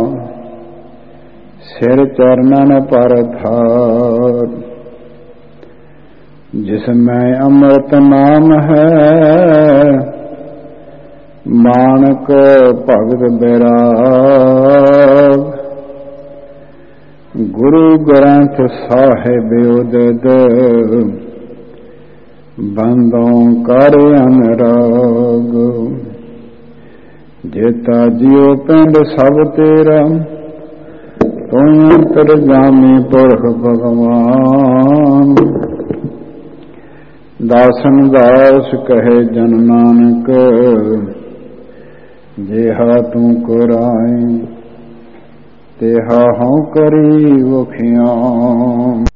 ਸਿਰ ਚਰਨਨ ਪਰ ਥਾਰ। ਜਿਸਮੈ ਅੰਮ੍ਰਿਤ ਨਾਮ ਹੈ ਮਾਨਕ ਭਗਤ ਬਿਰਾਗ। ਗੁਰੂ ਗ੍ਰੰਥ ਸਾਹਿਬ ਉਦਦ ਬੰਦੋਂ ਕਰ ਅਨਰਾਗ। ਜੇਤਾ ਜਿਉ ਪਿੰਡ ਸਭ ਤੇਰਾ ਤੂੰ ਅੰਤਰਜਾਮੀ ਪੁਰਖ ਭਗਵਾਨ। ਦਾਸਨ ਦਾਸ ਕਹੇ ਜਨ ਨਾਨਕ ਜਿਹਾ ਤੂੰ ਕੁਰਾਈ ਤਿਹਾ ਹਉ ਕਰੀ ਵਖਿਆ।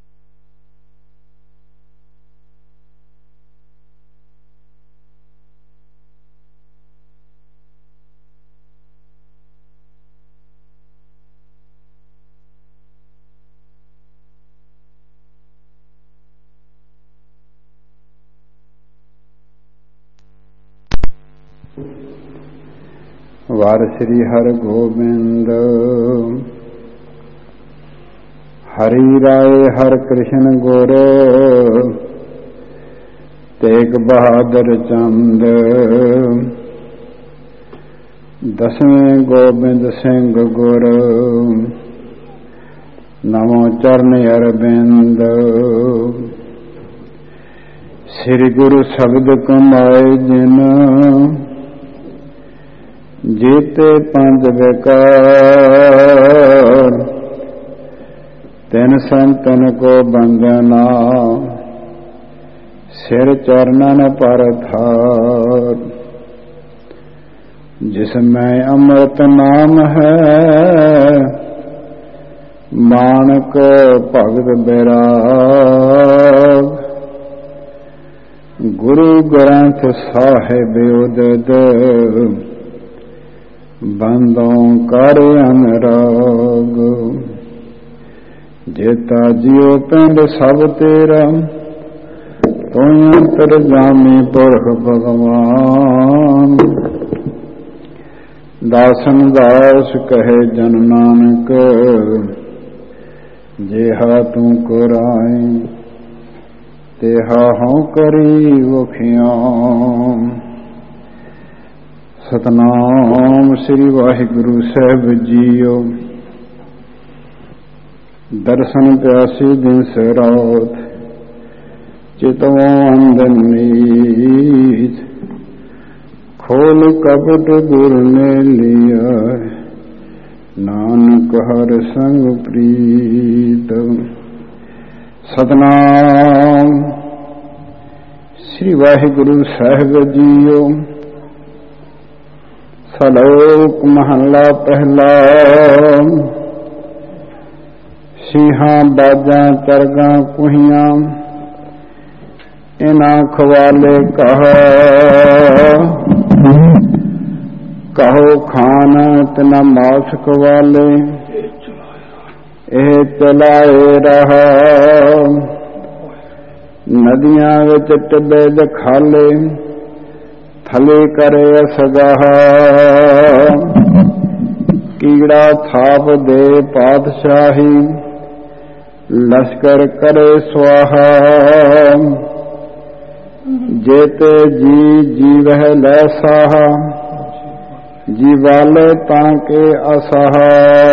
ਵਾਰ ਸ੍ਰੀ ਹਰਿ ਗੋਬਿੰਦ ਹਰੀ ਰਾਏ ਹਰਿ ਕ੍ਰਿਸ਼ਨ ਗੁਰ ਤੇਗ ਬਹਾਦਰ ਚੰਦ ਦਸਵੇਂ ਗੋਬਿੰਦ ਸਿੰਘ ਗੁਰ ਨਮੋ ਚਰਨ ਅਰਬਿੰਦ। ਸ੍ਰੀ ਗੁਰੂ ਸ਼ਬਦ ਕਮਾਏ ਜਿਨ ਜੀਤੇ ਪੰਜ ਵਿਕਾਰ ਤਿਨ ਸੰਤਨ ਕੋ ਬੰਦਨਾ ਸਿਰ ਚਰਨਨ ਪਰ ਥਾਰ। ਜਿਸਮੈ ਅੰਮ੍ਰਿਤ ਨਾਮ ਹੈ ਮਾਨਕ ਭਗਤ ਬਿਰਾਗ। ਗੁਰੂ ਗ੍ਰੰਥ ਸਾਹਿਬ ਉਦਦ ਬੰਦੋਂ ਕਰ ਅਨਰਾਗ। ਜੇਤਾ ਜਿਉ ਪਿੰਡ ਸਭ ਤੇਰਾ ਤੂੰ ਅੰਤਰਜਾਮੀ ਪੁਰਖ ਭਗਵਾਨ। ਦਾਸਨ ਦਾਸ ਕਹੇ ਜਨ ਨਾਨਕ ਜਿਹਾ ਤੂੰ ਕੁਰਾਈ ਤਿਹਾ ਹਉ ਕਰੀ ਵਖਿਆ। ਸਤਨਾਮ ਸ੍ਰੀ ਵਾਹਿਗੁਰੂ ਸਾਹਿਬ ਜੀਓ। ਦਰਸ਼ਨ ਪਿਆਸੀ ਦਿਨ ਸਰਾਤ ਚਿਤਵਾਂ ਅੰਦਰ ਨੀਤ। खोल कपट गुर ने लिया, नानक हर संग प्रीत। सतनाम श्री वाहिगुरु साहिब जीओ। सलोक महला पहला। सिंहा बाजा चरगा कुहियां, इना खवाले कहो खान तना मास खवाले, ਇਹ ਚਲਾਏ ਰਹਾ। ਨਦੀਆਂ ਵਿੱਚ ਟਿੱਬੇ ਜਖਾਲੇ, ਥਲੇ ਕਰੇ ਅਸਗਾਹ। ਕੀੜਾ ਥਾਪ ਦੇ ਪਾਤਸ਼ਾਹੀ, ਲਸ਼ਕਰ ਕਰੇ ਸਵਾਹਾ। ਜੇਤੇ ਜੀ ਜੀਵਹਿ ਲੈ ਸਾਹਾ, ਜੀਵਾਲੇ ਤਾਂ ਕੇ ਅਸਾਹਾ।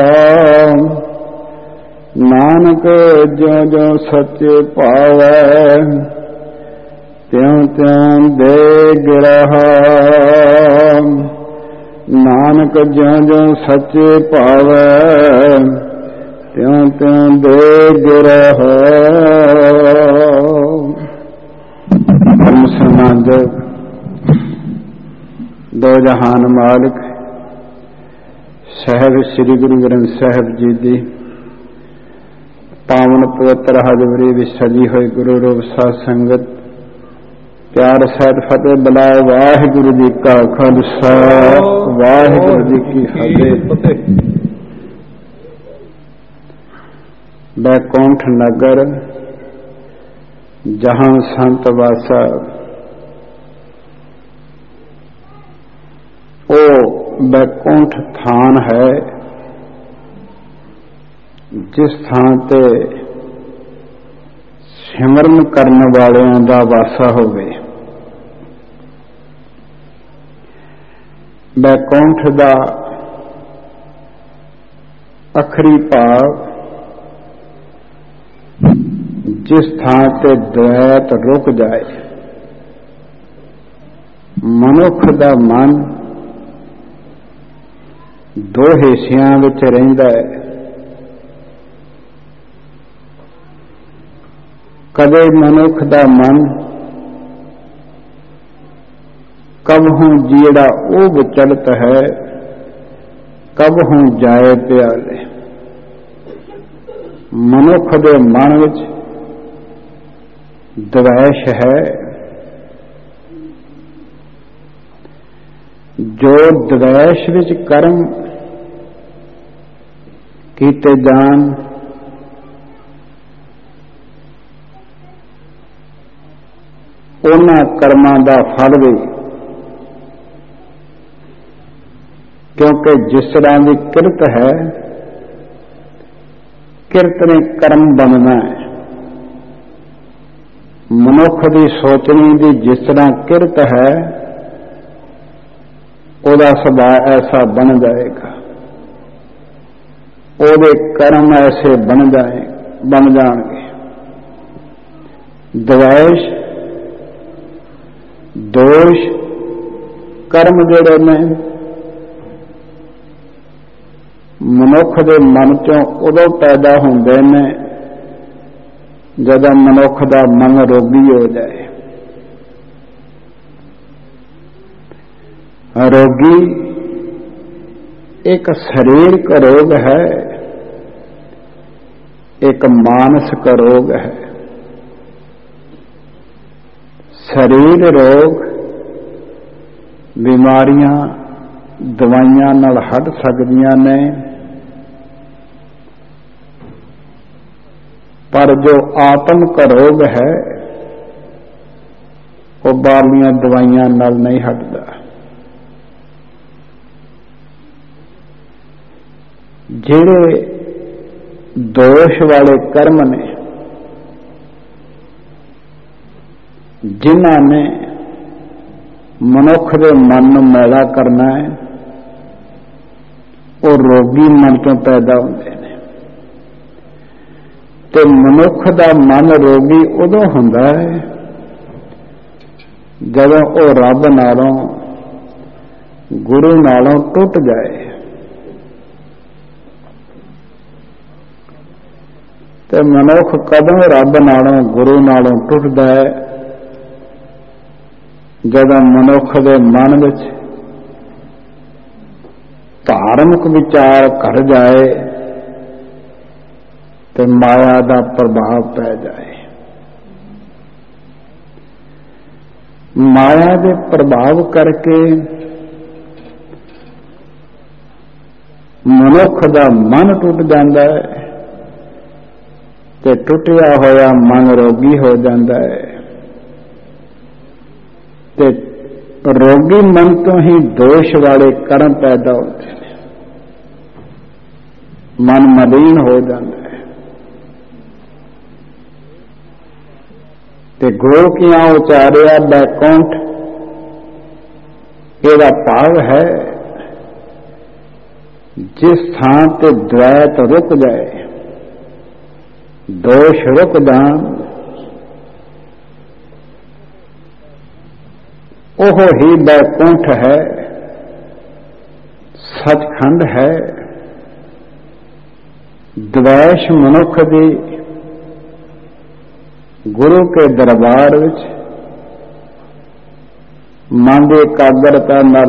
ਨਾਨਕ ਜਿਉ ਜਿਉ ਸੱਚੇ ਭਾਵੈ, ਤਿਉ ਤਿਉ ਦੇ ਗਿਰਹਾ। ਨਾਨਕ ਜਿਉ ਜਿਉ ਸੱਚੇ ਭਾਵੈ, ਤਿਉ ਤਿਉ ਦੇ ਗਿਰਹਾ। ਮੁਸਲਮਾਨ ਜਗ ਦੋ ਜਹਾਨ ਮਾਲਕ ਸਾਹਿਬ ਸ੍ਰੀ ਗੁਰੂ ਗ੍ਰੰਥ ਸਾਹਿਬ ਜੀ ਦੀ ਪਾਵਨ ਪਵਿੱਤਰ ਹਾਜ਼ਰੀ ਵਿੱਚ ਸਜੀ ਹੋਈ ਗੁਰੂ ਰੂਪ ਸਾਧ ਸੰਗਤ, ਪਿਆਰ ਸਹਿਤ ਫਤਿਹ ਬੁਲਾਏ। ਵਾਹਿਗੁਰੂ ਜੀ ਕਾ ਖਾਲਸਾ, ਵਾਹਿਗੁਰੂ ਜੀ ਕੀ ਫਤਿਹ। ਬੈਕੁੰਠ ਨਗਰ ਜਹਾਂ ਸੰਤ ਵਾਸਾ, ਉਹ ਬੈਕੁੰਠ ਥਾਨ ਹੈ ਜਿਸ ਥਾਂ ਤੇ ਸਿਮਰਨ ਕਰਨ ਵਾਲਿਆਂ ਦਾ ਵਾਸਾ ਹੋਵੇ। ਬੈਕੁੰਠ ਦਾ ਅਖਰੀ ਭਾਵ ਜਿਸ ਥਾਂ ਤੇ ਦ્વੈਤ ਰੁਕ ਜਾਏ। ਮਨੁੱਖ ਦਾ ਮਨ ਦੋ ਹਿੱਸਿਆਂ ਵਿੱਚ ਰਹਿੰਦਾ ਹੈ। ਕਦੇ ਮਨੁੱਖ ਦਾ ਮਨ ਕਬਹੁ ਜਿਹੜਾ ਉਹ ਵਿਚਲਤ ਹੈ, ਕਬਹੁ ਜਾਏ ਪਿਆਲੇ। ਮਨੁੱਖ ਦੇ ਮਨ ਵਿੱਚ ਦਵੈਸ਼ ਹੈ। ਜੋ ਦਵੈਸ਼ ਵਿੱਚ ਕਰਮ ਕੀਤੇ ਜਾਣ, ਉਹਨਾਂ ਕਰਮਾਂ ਦਾ ਫਲ ਵੀ, ਕਿਉਂਕਿ ਜਿਸ ਤਰ੍ਹਾਂ ਦੀ ਕਿਰਤ ਹੈ, ਕਿਰਤ ਨੇ ਕਰਮ ਬਣਨਾ ਹੈ। ਮਨੁੱਖ ਦੀ ਸੋਚਣੀ ਦੀ ਜਿਸ ਤਰ੍ਹਾਂ ਕਿਰਤ ਹੈ, ਉਹਦਾ ਸੁਭਾਅ ਐਸਾ ਬਣ ਜਾਏਗਾ, ਉਹਦੇ ਕਰਮ ਐਸੇ ਬਣ ਜਾਣਗੇ। ਦਵੈਸ਼, ਦੋਸ਼ ਕਰਮ ਜਿਹੜੇ ਨੇ ਮਨੁੱਖ ਦੇ ਮਨ ਚੋਂ ਉਦੋਂ ਪੈਦਾ ਹੁੰਦੇ ਨੇ ਜਦੋਂ ਮਨੁੱਖ ਦਾ ਮਨ ਰੋਗੀ ਹੋ ਜਾਏ। ਰੋਗੀ ਇੱਕ ਸਰੀਰਕ ਰੋਗ ਹੈ, ਇੱਕ ਮਾਨਸਿਕ ਰੋਗ ਹੈ। ਸਰੀਰ ਰੋਗ ਬਿਮਾਰੀਆਂ ਦਵਾਈਆਂ ਨਾਲ ਹਟ ਸਕਦੀਆਂ ਨੇ, ਪਰ ਜੋ ਆਤਮਿਕ ਰੋਗ ਹੈ ਉਹ ਬਾਹਰਲੀਆਂ ਦਵਾਈਆਂ ਨਾਲ ਨਹੀਂ ਹਟਦਾ। ਜਿਹੜੇ ਦੋਸ਼ ਵਾਲੇ ਕਰਮ ਨੇ, ਜਿਨ੍ਹਾਂ ਨੇ ਮਨੁੱਖ ਦੇ ਮਨ ਨੂੰ ਮੈਲਾ ਕਰਨਾ ਹੈ, ਉਹ ਰੋਗੀ ਮਨ ਤੋਂ ਪੈਦਾ ਹੁੰਦੇ ਨੇ। ਤੇ ਮਨੁੱਖ ਦਾ ਮਨ ਰੋਗੀ ਉਦੋਂ ਹੁੰਦਾ ਹੈ ਜਦੋਂ ਉਹ ਰੱਬ ਨਾਲੋਂ ਗੁਰੂ ਨਾਲੋਂ ਟੁੱਟ ਜਾਏ ਤੇ ਮਨੁੱਖ ਕਦੋਂ ਰੱਬ ਨਾਲੋਂ ਗੁਰੂ ਨਾਲੋਂ ਟੁੱਟਦਾ ਹੈ? ਜਦੋਂ ਮਨੁੱਖ ਦੇ ਮਨ ਵਿੱਚ ਧਾਰਮਿਕ ਵਿਚਾਰ ਘਰ ਜਾਏ ਤੇ ਮਾਇਆ ਦਾ ਪ੍ਰਭਾਵ ਪੈ ਜਾਏ। ਮਾਇਆ ਦੇ ਪ੍ਰਭਾਵ ਕਰਕੇ ਮਨੁੱਖ ਦਾ ਮਨ ਟੁੱਟ ਜਾਂਦਾ ਹੈ ਤੇ ਟੁੱਟਿਆ ਹੋਇਆ ਮਨ ਰੋਗੀ ਹੋ ਜਾਂਦਾ ਹੈ ਤੇ ਰੋਗੀ ਮਨ ਤੋਂ ਹੀ ਦੋਸ਼ ਵਾਲੇ ਕਰਮ ਪੈਦਾ ਹੁੰਦੇ ਨੇ, ਮਨ ਮਲੀਨ ਹੋ ਜਾਂਦਾ ਹੈ। ਤੇ ਗੁਰੂ ਕੀਆਂ ਉਚਾਰਿਆ ਬੈਕੁੰਠ, ਇਹਦਾ ਭਾਵ ਹੈ ਜਿਸ ਥਾਂ ਤੇ ਦ્વੈਤ ਰੁਕ ਜਾਏ, ਦੋਸ਼ ਰੁਕ ਜਾਣ, ਉਹ ਹੀ ਬੈਕੁੰਠ ਹੈ, ਸੱਚਖੰਡ ਹੈ। ਦ્વੈਸ਼ ਮਨੁੱਖ ਦੀ ਗੁਰੂ ਕੇ ਦਰਬਾਰ ਵਿੱਚ ਮਨ ਦੀ ਇਕਾਗਰਤਾ ਨਾਲ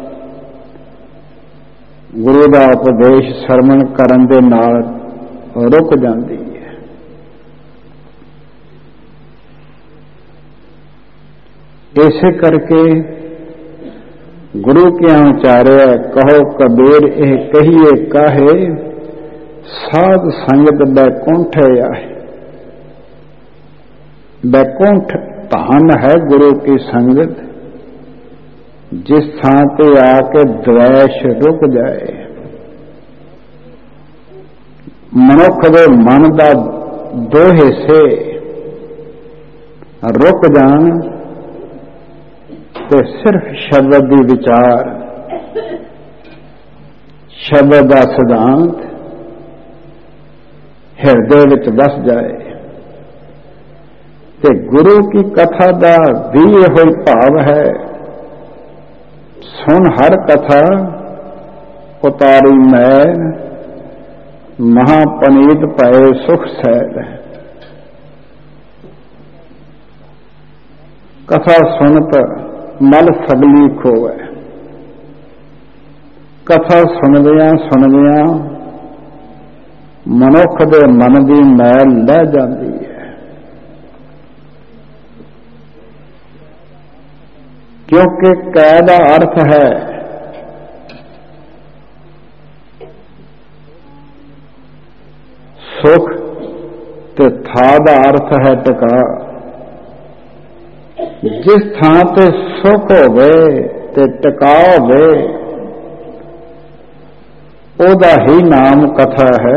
ਗੁਰੂ ਦਾ ਉਪਦੇਸ਼ ਸਰਵਣ ਕਰਨ ਦੇ ਨਾਲ ਰੁਕ ਜਾਂਦੀ ਹੈ। ਇਸੇ ਕਰਕੇ ਗੁਰੂ ਕਿਆ ਉਚਾਰਿਆ, ਕਹੋ ਕਬੀਰ ਇਹ ਕਹੀਏ ਕਾਹੇ, ਸਾਧ ਸੰਗਤ ਬੈਕੁੰਠ ਆਏ। बैकुंठ धान है गुरु की संगत, जिस थां ते आके द्वेष रुक जाए। मनुख दे मन दा दो हिस्से रुक जान ते सिर्फ शब्द दी विचार, शब्द दा सिद्धांत हिरदे विच बस जाए ते गुरु की कथा का भी यह भाव है, सुन हर कथा उतारी मैल, महापनीत पाए सुख सैल। कथा सुनत मल सगली खोवे, कथा सुनदियां मनुख दे मन की मैल लह जाती है। क्योंकि कै दा अर्थ है सुख ते था दा अर्थ है टिका। जिस थां ते सुख होवे ते टिका होवे ओदा ही नाम कथा है।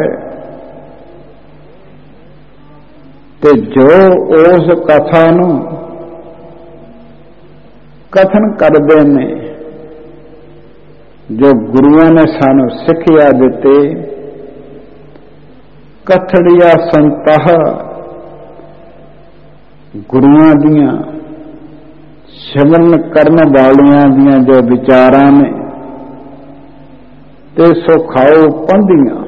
ते जो उस कथा नूं कथन करते ने, जो गुरुआं ने सानू सिक्ख्या दिते, कथड़िया संताह गुरुआं दियां सिमरन करन वालियां दियां जो विचारां ने ते सुखाओ पंधियां।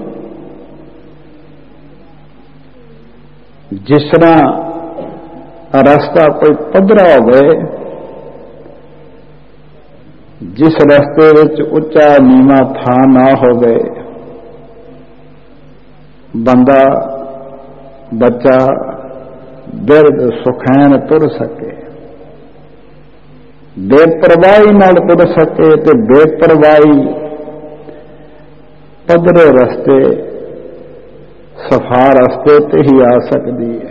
जिस तरह रस्ता कोई पद्धरा होवे, जिस रस्ते विच उच्चा नीवा थां ना होवे, बंदा बच्चा बिरध सुखैन तुर सके, बेपरवाही नाल तुर सके ते बेपरवाही पद्धरे रस्ते सफा रस्ते ते ही आ सकती है।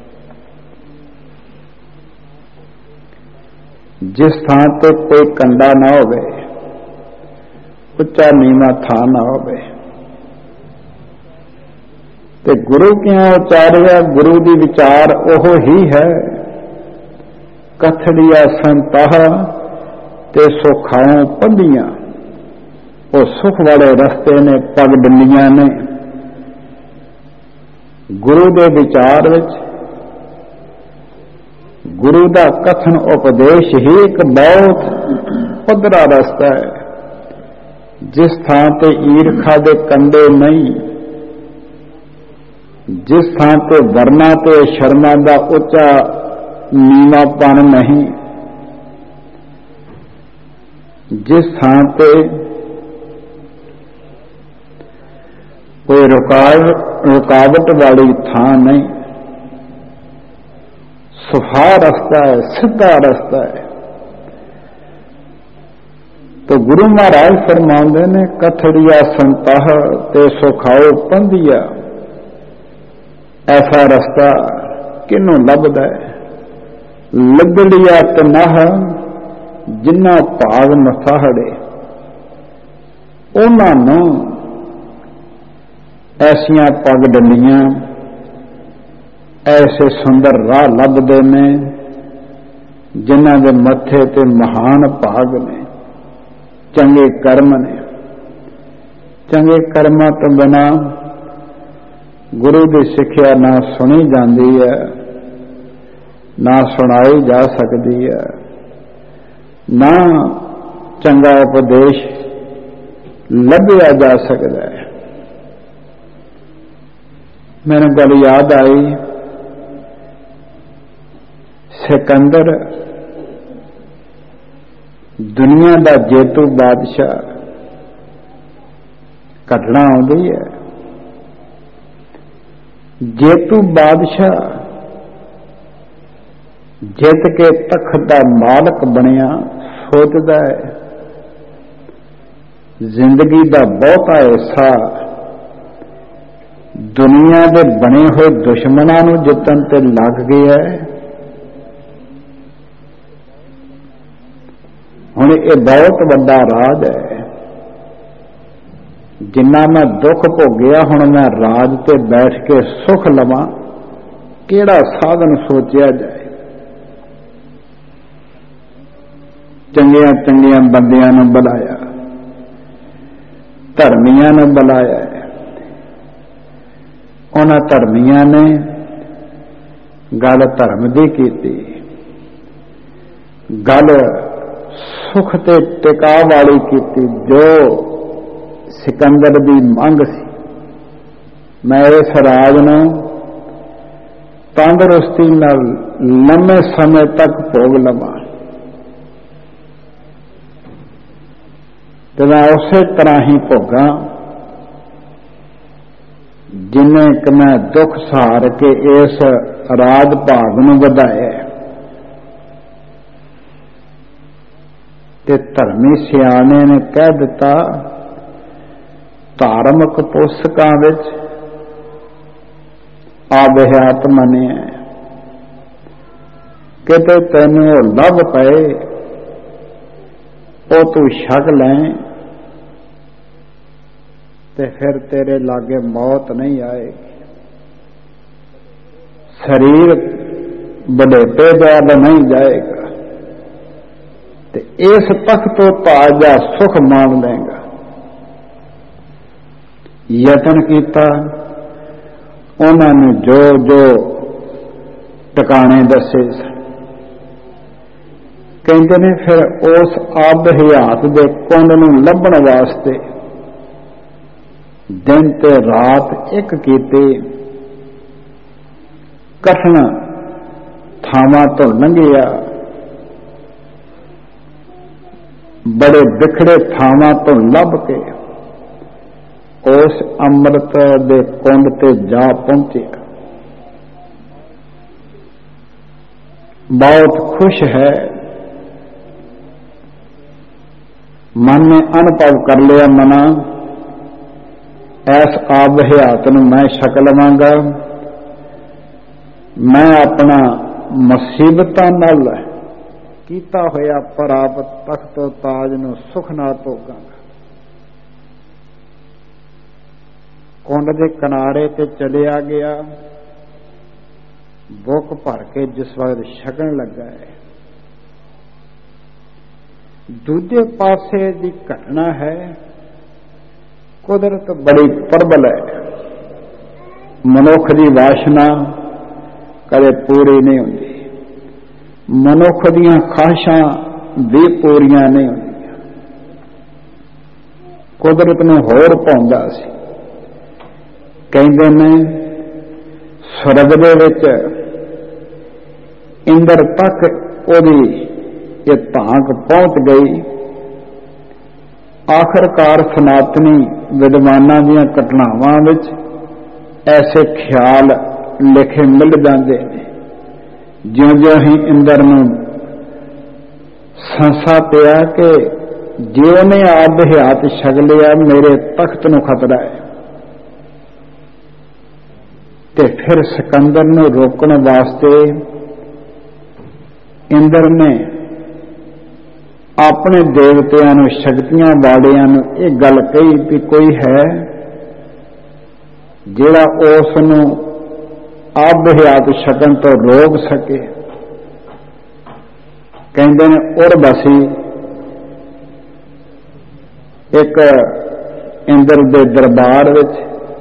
जिस थां ते कोई कंडा ना होवे, उच्चा नीवा थां ना होवे, ते गुरु किया उचारिया, गुरु दी विचार ओह ही है। कथड़िया संताह ते सुखाओं पंधियां, वो सुख वाले रस्ते ने, पग डंडियां ने। गुरु दे विचार विच गुरु का कथन उपदेश ही एक बहुत पद्धरा रस्ता है। जिस थां ते ईरखा दे कंडे नहीं, जिस थां ते वरना ते शर्मा दा उच्चा नीवापन नहीं, जिस थां ते कोई रुकावट वाली थां नहीं, सफा रास्ता है, सीधा रास्ता है। तो गुरु महाराज फरमाते ने कथड़िया संताह ते सुखाओ पंधिया, ऐसा रास्ता किनों लभदा है। लगड़िया तनाह जिन्ना भाग मसाहड़े, उन्होंने ऐसियां पग डंडियां, ऐसे सुंदर राह लभदे ने जिन्हां दे मत्थे ते महान भाग ने, चंगे कर्म ने। चंगे कर्मां तो बिना गुरु की सिक्ख्या ना सुनी जाती है, ना सुनाई जा सकती है, ना चंगा उपदेश लभ्या जा सकता है। मैंने गल याद आई, सिकंदर दुनिया का जेतू बादशाह, घटना आती है। जेतू बादशाह जित के तख्त का मालक बनया, सोचता है जिंदगी का बहुता हिस्सा दुनिया के बने हुए दुश्मनों को जितन ते लग गया है। हुण ये बहुत बड़ा राज है, जिन्ना मैं दुख भोगया हुण मैं राज ते बैठ के सुख लवां, केड़ा साधन सोचिया जाए। चंगिया चंगिया बंदियां नूं बुलाया, धर्मियां नूं बुलाया, उन्हां धर्मियां ने गल धर्म दी कीती, गल सुख ते टिका वाली कीती, जो सिकंदर दी मंग सी। मैं इस राज नूं तंदुरुस्ती नाल लंबे समय तक भोग लवां, ते मैं उसे तरह ही भोगां जिन्हें कि मैं दुख सहार के इस राज भाग नूं वधाया। ते धर्मी सियाणे ने कह दिता, धार्मिक पुस्तकां विच आबहयात मनिया, किते तैनूं ओ लभ पए ओ तू छक लैं, ते फिर तेरे लागे मौत नहीं आएगी, शरीर बुढ़ेपे वाल नहीं जाएगा, ते इस तख्त तो ताजा सुख मान लेगा। यतन किया, उन्होंने जो जो टिकाने दसे, कहते ने फिर उस आब हयात दे कुंड नूं लभण वास्ते दिन ते रात एक कीते, कठिन थावां तो लंघिया, बड़े बिखड़े थावां तो लभ के उस अमृत दे कुंड ते जा पहुंचे। बहुत खुश है, मन ने अनुभव कर लिया, मना ऐस आब हयात नूं मैं छक लवांगा, मैं अपना मुसीबतां नाल कीता होया प्राप्त तख्त ताज नूं सुख नाल भोगांगा। कुंड के किनारे ते चलिया गया, बुक भर के जिस वक्त छकन लगा है। दूजे पासे की घटना है, कुदरत बड़ी प्रबल है, मनुख की वासना कदे पूरी नहीं होती, मनुख दीयां ख्वाहिशां भी पूरियां नहीं होंदियां। ਕੁਦਰਤ ਨੂੰ ਹੋਰ ਪਾਉਂਦਾ ਸੀ। ਕਹਿੰਦੇ ਨੇ ਸਵਰਗ ਦੇ ਵਿੱਚ ਇੰਦਰ ਤੱਕ ਉਹਦੀ ਇਹ ਧਾਕ ਪਹੁੰਚ ਗਈ। ਆਖਰਕਾਰ ਸਨਾਤਨੀ ਵਿਦਵਾਨਾਂ ਦੀਆਂ ਘਟਨਾਵਾਂ ਵਿੱਚ ਐਸੇ ਖਿਆਲ ਲਿਖੇ ਮਿਲ ਜਾਂਦੇ ਨੇ। ਜਿਉਂ-ਜਿਉਂ ਹੀ ਇੰਦਰ ਨੂੰ ਸੰਸਾ ਪਿਆ ਕਿ ਜੇ ਉਹਨੇ ਆਪ ਹਯਾਤ ਛਕ ਲਿਆ ਮੇਰੇ ਤਖਤ ਨੂੰ ਖਤਰਾ ਹੈ, ਤੇ ਫਿਰ ਸਿਕੰਦਰ ਨੂੰ ਰੋਕਣ ਵਾਸਤੇ ਇੰਦਰ ਨੇ ਆਪਣੇ ਦੇਵਤਿਆਂ ਨੂੰ, ਸ਼ਕਤੀਆਂ ਵਾਲਿਆਂ ਨੂੰ ਇਹ ਗੱਲ ਕਹੀ ਵੀ ਕੋਈ ਹੈ ਜਿਹੜਾ ਉਸ ਨੂੰ ਆਪ ਹਯਾਤ ਛਕਣ ਤੋਂ ਰੋਕ ਸਕੇ। ਕਹਿੰਦੇ ਨੇ ਉਰਵਸ਼ੀ ਇੱਕ ਇੰਦਰ ਦੇ ਦਰਬਾਰ ਵਿੱਚ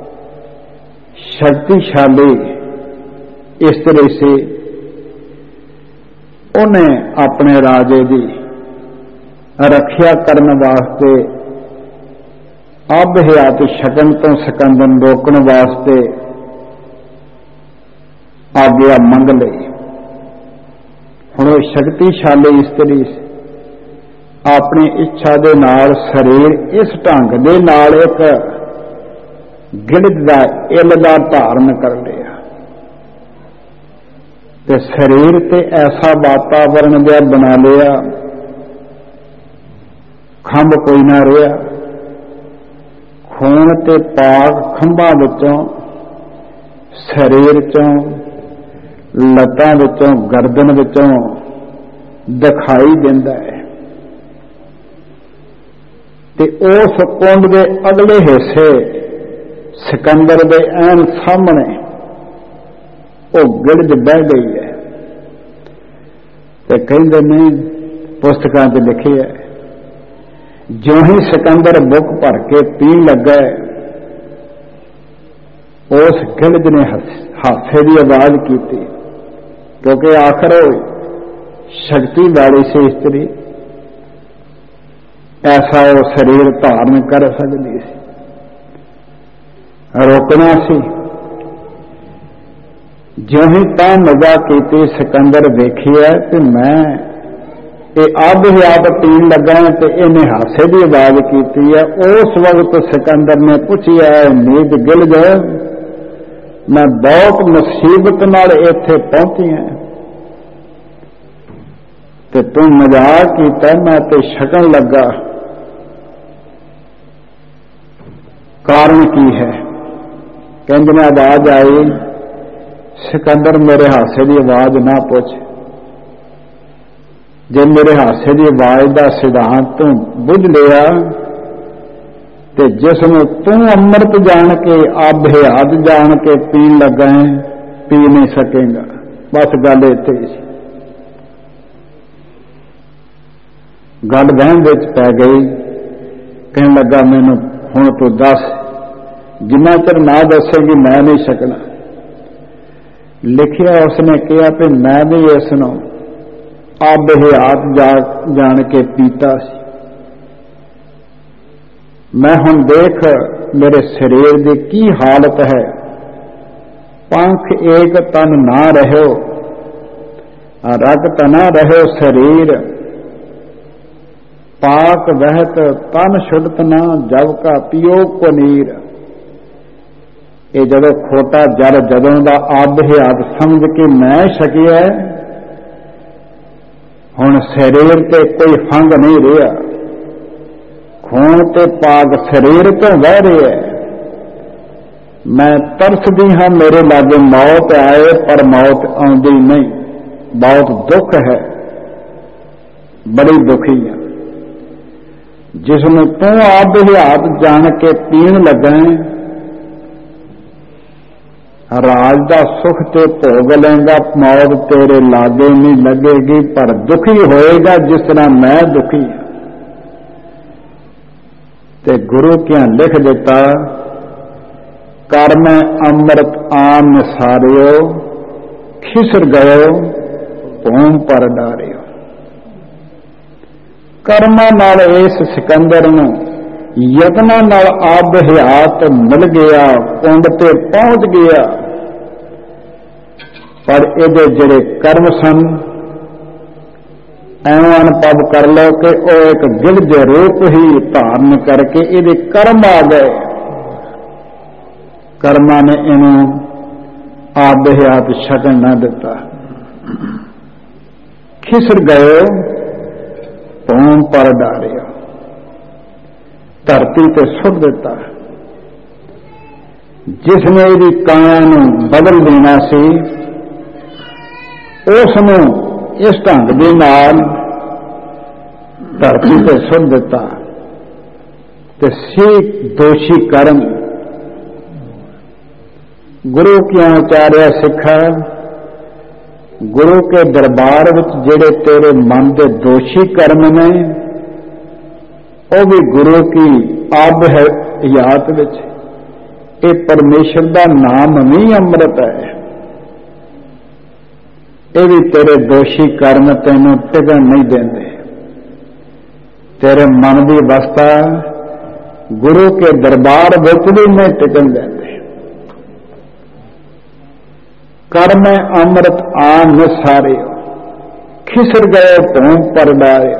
ਸ਼ਕਤੀਸ਼ਾਲੀ ਇਸਤਰੀ ਸੀ। ਉਹਨੇ ਆਪਣੇ ਰਾਜੇ ਦੀ ਰੱਖਿਆ ਕਰਨ ਵਾਸਤੇ ਆਪ ਹਯਾਤ ਛਕਣ ਤੋਂ ਸਿਕੰਦਰ ਨੂੰ ਰੋਕਣ ਵਾਸਤੇ ਆਗਿਆ ਮੰਗ ਲਈ। ਹੁਣ ਉਹ ਸ਼ਕਤੀਸ਼ਾਲੀ ਇਸਤਰੀ ਆਪਣੀ ਇੱਛਾ ਦੇ ਨਾਲ ਸਰੀਰ ਇਸ ਢੰਗ ਦੇ ਨਾਲ ਇੱਕ ਗਿੜਦ ਦਾ ਇੱਲ ਦਾ ਧਾਰਨ ਕਰ ਲਿਆ ਤੇ ਸਰੀਰ ਤੇ ਐਸਾ ਵਾਤਾਵਰਨ ਜਿਹਾ ਬਣਾ ਲਿਆ, ਖੰਭ ਕੋਈ ਨਾ ਰਿਹਾ। ਖੂਨ ਤੇ ਪਾਕ ਖੰਭਾਂ ਵਿੱਚੋਂ, ਸਰੀਰ ਚੋਂ, ਲੱਤਾਂ ਵਿੱਚੋਂ, ਗਰਦਨ ਵਿੱਚੋਂ ਦਿਖਾਈ ਦਿੰਦਾ ਹੈ। ਤੇ ਉਸ ਕੁੰਡ ਦੇ ਅਗਲੇ ਹਿੱਸੇ ਸਿਕੰਦਰ ਦੇ ਐਨ ਸਾਹਮਣੇ ਉਹ ਗਿੜਜ ਬਹਿ ਗਈ ਹੈ। ਤੇ ਕਹਿੰਦੇ ਨੇ ਪੁਸਤਕਾਂ 'ਚ ਲਿਖਿਆ ਹੈ, ਜਿਉਂ ਹੀ ਸਿਕੰਦਰ ਬੁੱਕ ਭਰ ਕੇ ਪੀਣ ਲੱਗਾ, ਉਸ ਗਿੜਜ ਨੇ ਹਾਸੇ ਦੀ ਆਵਾਜ਼ ਕੀਤੀ, ਕਿਉਂਕਿ ਆਖਰ ਉਹ ਸ਼ਕਤੀ ਵਾਲੀ ਸੀ ਇਸਤਰੀ, ਐਸਾ ਉਹ ਸਰੀਰ ਧਾਰਨ ਕਰ ਸਕਦੀ ਸੀ, ਰੋਕਣਾ ਸੀ। ਜਿਉਂ ਹੀ ਤਾਂ ਮਜ਼ਾ ਕੀਤੀ, ਸਿਕੰਦਰ ਵੇਖਿਆ ਕਿ ਮੈਂ ਇਹ ਅੱਧ ਹਯਾਤ ਪੀਣ ਲੱਗਾ ਤੇ ਇਹਨੇ ਹਾਸੇ ਦੀ ਆਵਾਜ਼ ਕੀਤੀ ਹੈ। ਉਸ ਵਕਤ ਸਿਕੰਦਰ ਨੇ ਪੁੱਛਿਆ, ਨੀਂਦ ਗਿਲ ਗਏ, ਮੈਂ ਬਹੁਤ ਮੁਸੀਬਤ ਨਾਲ ਇੱਥੇ ਪਹੁੰਚੀ ਹਾਂ ਤੇ ਤੂੰ ਮਜ਼ਾਕ ਕੀਤਾ, ਮੈਂ ਤੇ ਛਕਣ ਲੱਗਾ, ਕਾਰਨ ਕੀ ਹੈ? ਕਹਿੰਦੇ ਨੇ ਆਵਾਜ਼ ਆਈ, ਸਿਕੰਦਰ ਮੇਰੇ ਹਾਸੇ ਦੀ ਆਵਾਜ਼ ਨਾ ਪੁੱਛ, ਜੇ ਮੇਰੇ ਹਾਸੇ ਦੀ ਆਵਾਜ਼ ਦਾ ਸਿਧਾਂਤ ਤੂੰ ਬੁੱਝ ਲਿਆ ਤੇ ਜਿਸ ਨੂੰ ਤੂੰ ਅੰਮ੍ਰਿਤ ਜਾਣ ਕੇ ਆਪ ਹਯਾਤ ਜਾਣ ਕੇ ਪੀਣ ਲੱਗਾ ਹੈ, ਪੀ ਨਹੀਂ ਸਕੇਗਾ। ਬਸ ਗੱਲ ਇੱਥੇ ਸੀ। ਗੱਲ ਵਹਿਮ ਵਿੱਚ ਪੈ ਗਈ। ਕਹਿਣ ਲੱਗਾ, ਮੈਨੂੰ ਹੁਣ ਤੂੰ ਦੱਸ, ਜਿੰਨਾ ਚਿਰ ਨਾ ਦੱਸੇਗੀ ਮੈਂ ਨਹੀਂ ਸਕਣਾ। ਲਿਖਿਆ ਉਸਨੇ ਕਿਹਾ ਕਿ ਮੈਂ ਵੀ ਇਸ ਨੂੰ ਆਪ ਹਯਾਤ ਜਾਣ ਕੇ ਪੀਤਾ ਸੀ। ਮੈਂ ਹੁਣ ਦੇਖ ਮੇਰੇ ਸਰੀਰ ਦੀ ਕੀ ਹਾਲਤ ਹੈ। ਪੰਖ ਏਕ ਤਨ ਨਾ ਰਹਿਓ, ਰਗਤ ਨਾ ਰਹਿਓ ਸਰੀਰ, ਪਾਕ ਵਹਿਤ ਤਨ ਛੁੱਟਤ ਨਾ, ਜਬ ਕਾ ਪਿਓ ਕੋ ਨੀਰ। ਇਹ ਜਦੋਂ ਖੋਟਾ ਜਲ ਜਦੋਂ ਦਾ ਆਪ ਹਯਾਤ ਸਮਝ ਕੇ ਮੈਂ ਛਕਿਆ, ਹੁਣ ਸਰੀਰ ਤੇ ਕੋਈ ਫੰਗ ਨਹੀਂ ਰਿਹਾ, ਖੂਨ ਤੇ ਪਾਕ ਸਰੀਰ ਤੋਂ ਵਹਿ ਰਿਹਾ। ਮੈਂ ਤਰਸਦੀ ਹਾਂ ਮੇਰੇ ਲਾਗੇ ਮੌਤ ਆਏ, ਪਰ ਮੌਤ ਆਉਂਦੀ ਨਹੀਂ। ਬਹੁਤ ਦੁੱਖ ਹੈ, ਬੜੀ ਦੁਖੀ ਹਾਂ। ਜਿਸ ਨੂੰ ਤੂੰ ਆਪ ਹਯਾਤ ਜਾਣ ਕੇ ਪੀਣ ਲੱਗਾ, ਰਾਜ ਦਾ ਸੁਖ ਤੇ ਭੋਗ ਲੈਂਗਾ, ਮੌਤ ਤੇਰੇ ਲਾਗੇ ਨਹੀਂ ਲੱਗੇਗੀ, ਪਰ ਦੁਖੀ ਹੋਏਗਾ ਜਿਸ ਤਰ੍ਹਾਂ ਮੈਂ ਦੁਖੀ ਹਾਂ। ਤੇ ਗੁਰੂ ਕਿਆਂ ਲਿਖ ਦਿੱਤਾ, ਕਰ ਮੈਂ ਅੰਮ੍ਰਿਤ ਆਮ ਨਿਸਾਰਿਓ, ਖਿਸਰ ਗਇਓ ਭੂਮ ਪਰ ਡਾਰਿਓ। ਕਰਮਾਂ ਨਾਲ ਇਸ ਸਿਕੰਦਰ ਨੂੰ ਯਤਨਾਂ ਨਾਲ ਆਬ ਹਯਾਤ ਮਿਲ ਗਿਆ, ਕੁੰਡ ਤੇ ਪਹੁੰਚ ਗਿਆ। ਪਰ ਇਹਦੇ ਜਿਹੜੇ ਕਰਮ ਸਨ ਐਵੇਂ ਅਨੁਭਵ ਕਰ ਲਓ ਕਿ ਉਹ ਇੱਕ ਗਿਲਜ ਰੂਪ ਹੀ ਧਾਰਨ ਕਰਕੇ ਇਹਦੇ ਕਰਮ ਆ ਗਏ। ਕਰਮਾਂ ਨੇ ਇਹਨੂੰ ਆਬ ਹਯਾਤ ਛਕਣ ਨਾ ਦਿੱਤਾ। ਖਿਸਰ ਗਏ ਭੂਮ ਪਰ ਡਾਰਿਆ, ਧਰਤੀ ਤੇ ਸੁੱਟ ਦਿੱਤਾ। ਜਿਸ ਨੇ ਇਹਦੀ ਕਾਇਆ ਨੂੰ ਬਦਲ ਦੇਣਾ ਸੀ ਉਸ ਨੂੰ ਇਸ ਢੰਗ ਦੇ ਨਾਲ ਧਰਤੀ ਤੇ ਸੁੱਟ ਦਿੱਤਾ। ਤੇ ਸੀ ਦੋਸ਼ੀ ਕਰਮ। ਗੁਰੂ ਕਿਉਂ ਉਚਾਰਿਆ ਸਿੱਖਾ, ਗੁਰੂ ਕੇ ਦਰਬਾਰ ਵਿੱਚ ਜਿਹੜੇ ਤੇਰੇ ਮਨ ਦੇ ਦੋਸ਼ੀ ਕਰਮ ਨੇ ਉਹ ਵੀ ਗੁਰੂ ਕੀ ਆਬ ਹਯਾਤ ਵਿੱਚ ਇਹ ਪਰਮੇਸ਼ਰ ਦਾ ਨਾਮ ਨਹੀਂ ਅੰਮ੍ਰਿਤ ਹੈ। ਇਹ ਵੀ ਤੇਰੇ ਦੋਸ਼ੀ ਕਰਮ ਤੈਨੂੰ ਟਿਕਣ ਨਹੀਂ ਦਿੰਦੇ। ਤੇਰੇ ਮਨ ਦੀ ਅਵਸਥਾ ਗੁਰੂ ਕੇ ਦਰਬਾਰ ਵਿੱਚ ਵੀ ਨਹੀਂ ਟਿਕਣ ਦਿੰਦੇ। ਕਰਮ ਅੰਮ੍ਰਿਤ ਆਨ ਨਸਾਰਿਓ, ਖਿਸਰ ਗਏ ਭੂਮ ਪਰ ਡਾਰਿਓ।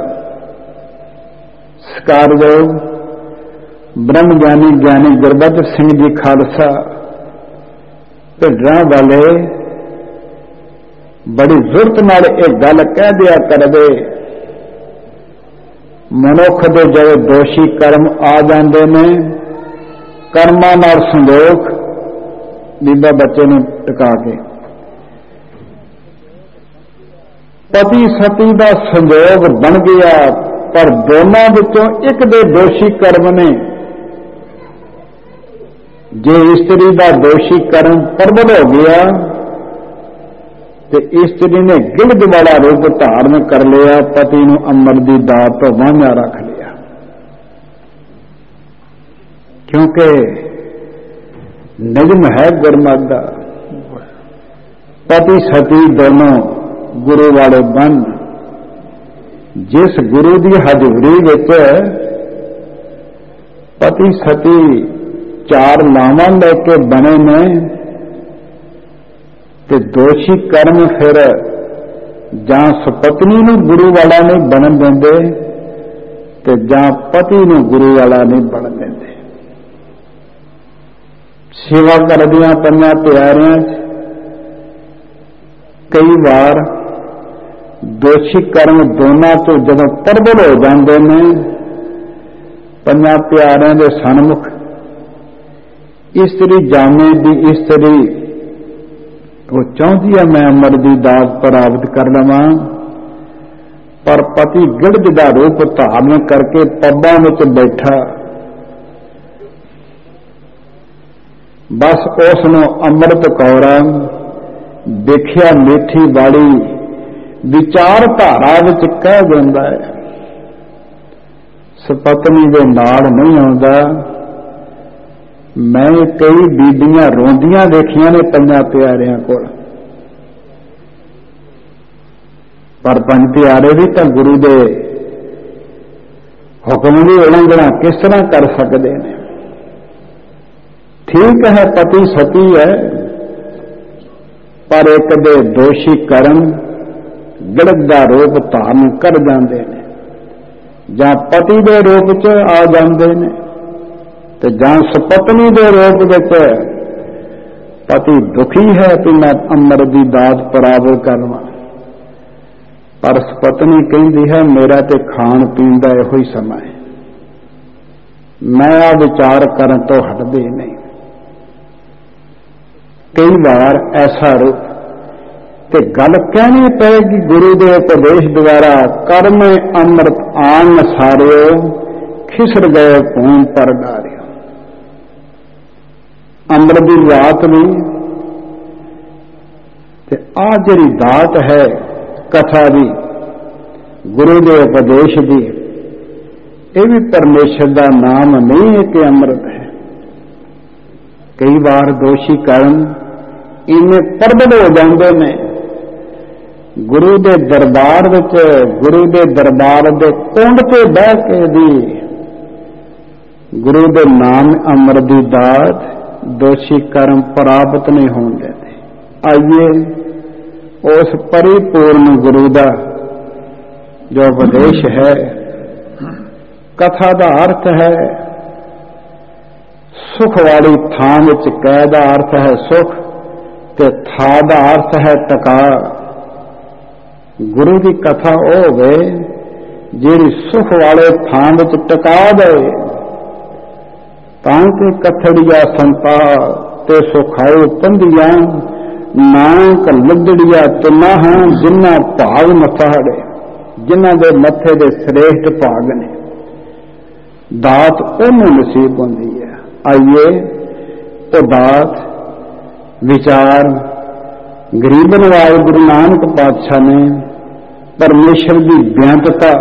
ਸਤਿਕਾਰਯੋਗ ਬ੍ਰਹਮ ਗਿਆਨੀ ਗੁਰਬਖਸ਼ ਸਿੰਘ ਜੀ ਖਾਲਸਾ ਢਿੱਡਰਾਂ ਵਾਲੇ ਬੜੀ ਜ਼ੁਰਤ ਨਾਲ ਇਹ ਗੱਲ ਕਹਿ ਦਿਆ ਕਰਦੇ। ਮਨੁੱਖ ਦੇ ਜਿਹੜੇ ਦੋਸ਼ੀ ਕਰਮ ਆ ਜਾਂਦੇ ਨੇ, ਕਰਮਾਂ ਨਾਲ ਸੰਜੋਗ ਬੀਬਾ ਬੱਚੇ ਨੂੰ ਟਿਕਾ ਕੇ ਪਤੀ ਸਤੀ ਦਾ ਸੰਜੋਗ ਬਣ ਗਿਆ, ਪਰ ਦੋਨਾਂ ਵਿੱਚੋਂ ਇੱਕ ਦੇ ਦੋਸ਼ੀ ਕਰਮ ਨੇ। ਜੇ ਇਸਤਰੀ ਦਾ ਦੋਸ਼ੀ ਕਰਮ ਪ੍ਰਬਲ ਹੋ ਗਿਆ ਤੇ ਇਸਤਰੀ ਨੇ ਗਿਲਜ ਵਾਲਾ ਰੂਪ ਧਾਰਨ ਕਰ ਲਿਆ, ਪਤੀ ਨੂੰ ਅੰਮ੍ਰਿਤ ਦੀ ਦਾਤ ਤੋਂ ਵਾਂਝਾ ਰੱਖ ਲਿਆ। ਕਿਉਂਕਿ ਨਿਯਮ ਹੈ ਗੁਰਮਤਿ ਦਾ, ਪਤੀ ਸਤੀ ਦੋਨੋਂ ਗੁਰੂ ਵਾਲੇ ਬਣ। ਜਿਸ ਗੁਰੂ ਦੀ ਹਜ਼ੂਰੀ ਵਿੱਚ ਪਤੀ ਸਤੀ ਚਾਰ ਲਾਵਾਂ ਲੈ ਕੇ ਬਣੇ ਨੇ ਤੇ ਦੋਸ਼ੀ ਕਰਮ ਫਿਰ ਜਾਂ ਸੁਪਤਨੀ ਨੂੰ ਗੁਰੂ ਵਾਲਾ ਨਹੀਂ ਬਣਨ ਦਿੰਦੇ ਤੇ ਜਾਂ ਪਤੀ ਨੂੰ ਗੁਰੂ ਵਾਲਾ ਨਹੀਂ ਬਣਨ ਦਿੰਦੇ। ਸੇਵਾ ਕਰਦਿਆਂ ਪੰਜਾਂ ਪਿਆਰਿਆਂ 'ਚ ਕਈ ਵਾਰ ਦੋਸ਼ੀ ਕਰਮ ਦੋਨਾਂ ਤੋਂ ਜਦੋਂ ਪ੍ਰਬਲ ਹੋ ਜਾਂਦੇ ਨੇ, ਪੰਜਾਂ ਪਿਆਰਿਆਂ ਦੇ ਸਨਮੁਖ ਇਸਤਰੀ ਜਾਣੇ ਦੀ ਇਸਤਰੀ ਉਹ ਚਾਹੁੰਦੀ ਹੈ ਮੈਂ ਅੰਮ੍ਰਿਤ ਦੀ ਦਾਤ ਪ੍ਰਾਪਤ ਕਰ ਲਵਾਂ, ਪਰ ਪਤੀ ਗਿਲਜ ਦਾ ਰੂਪ ਧਾਰਨ ਕਰਕੇ ਪੱਬਾਂ ਵਿੱਚ ਬੈਠਾ। ਬਸ ਉਸ ਨੂੰ ਅੰਮ੍ਰਿਤ ਕੌਰਾਂ ਦੇਖਿਆ ਮਿੱਠੀ ਵਾਲੀ ਵਿਚਾਰ ਧਾਰਾ ਵਿੱਚ ਕਹਿ ਦਿੰਦਾ ਹੈ। ਸੁਪਤਨੀ ਦੇ ਨਾਲ ਨਹੀਂ ਆਉਂਦਾ। ਮੈਂ ਕਈ ਬੀਬੀਆਂ ਰੋਂਦੀਆਂ ਦੇਖੀਆਂ ਨੇ ਪੰਜਾਂ ਪਿਆਰਿਆਂ ਕੋਲ, ਪਰ ਪੰਜ ਪਿਆਰੇ ਵੀ ਤਾਂ ਗੁਰੂ ਦੇ ਹੁਕਮ ਦੀ ਉਲੰਘਣਾ ਕਿਸ ਤਰ੍ਹਾਂ ਕਰ ਸਕਦੇ ਨੇ। ਠੀਕ ਹੈ ਪਤੀ ਸਤੀ ਹੈ, ਪਰ ਇੱਕ ਦੇ ਦੋਸ਼ੀ ਕਰਮ ਗਿਲਜ ਦਾ ਰੂਪ ਧਾਰਨ ਕਰ ਜਾਂਦੇ ਨੇ, ਜਾਂ ਪਤੀ ਦੇ ਰੂਪ 'ਚ ਆ ਜਾਂਦੇ ਨੇ ਤੇ ਜਾਂ ਸੁਪਤਨੀ ਦੇ ਰੂਪ ਵਿੱਚ। ਪਤੀ ਦੁਖੀ ਹੈ ਕਿ ਮੈਂ ਅੰਮ੍ਰਿਤ ਦੀ ਦਾਤ ਪ੍ਰਾਪਤ ਕਰਵਾਂ, ਪਰ ਸੁਪਤਨੀ ਕਹਿੰਦੀ ਹੈ ਮੇਰਾ ਤੇ ਖਾਣ ਪੀਣ ਦਾ ਇਹੋ ਹੀ ਸਮਾਂ ਹੈ, ਮੈਂ ਆ ਵਿਚਾਰ ਕਰਨ ਤੋਂ ਹਟਦੀ ਨਹੀਂ। ਕਈ ਵਾਰ ਐਸਾ ਰੂਪ ਤੇ ਗੱਲ ਕਹਿਣੀ ਪਏਗੀ ਗੁਰੂ ਦੇ ਉਪਦੇਸ਼ ਦੁਆਰਾ, ਕਰਮ ਅੰਮ੍ਰਿਤ ਆਨ ਨਸਾਰਿਓ, ਖਿਸਰ ਗਏ ਭੂਮ ਪਰ ਡਾਰਿਓ। ਅੰਮ੍ਰਿਤ ਦੀ ਰਾਤ ਵੀ ਤੇ ਆ ਜਿਹੜੀ ਦਾਤ ਹੈ ਕਥਾ ਦੀ, ਗੁਰੂ ਦੇ ਉਪਦੇਸ਼ ਦੀ, ਇਹ ਵੀ ਪਰਮੇਸ਼ਰ ਦਾ ਨਾਮ ਨਹੀਂ ਹੈ ਕਿ ਅੰਮ੍ਰਿਤ ਹੈ। ਕਈ ਵਾਰ ਦੋਸ਼ੀ ਕਰਮ ਇੰਨੇ ਪ੍ਰਬਲ ਹੋ ਜਾਂਦੇ ਨੇ, ਗੁਰੂ ਦੇ ਦਰਬਾਰ ਵਿੱਚ, ਗੁਰੂ ਦੇ ਦਰਬਾਰ ਦੇ ਕੁੰਡ ਤੇ ਬਹਿ ਕੇ ਵੀ गुरु दे नाम अमर दी दात दोषी कर्म प्राप्त नहीं होने देते। आइए उस परिपूर्ण गुरु का जो उपदेश है, कथा का अर्थ है सुख वाली थान विच कै दा अर्थ है सुख, ते था दा अर्थ है टका। गुरु की कथा ओ होवे जिहड़ी सुख वाले थान विच टका दे, तां के कथड़िया संता ते सुखाओ पंधिया, नानक लदड़िया तुना हैं जिन्ना भाग मथाड़े, जिन्हां दे मथे दे श्रेष्ठ भाग ने, दात उन्होंने नसीब होंदी है। आइए वो दात विचार गरीब नवाज गुरु नानक पातशाह ने परमेश्वर की बेअंतता,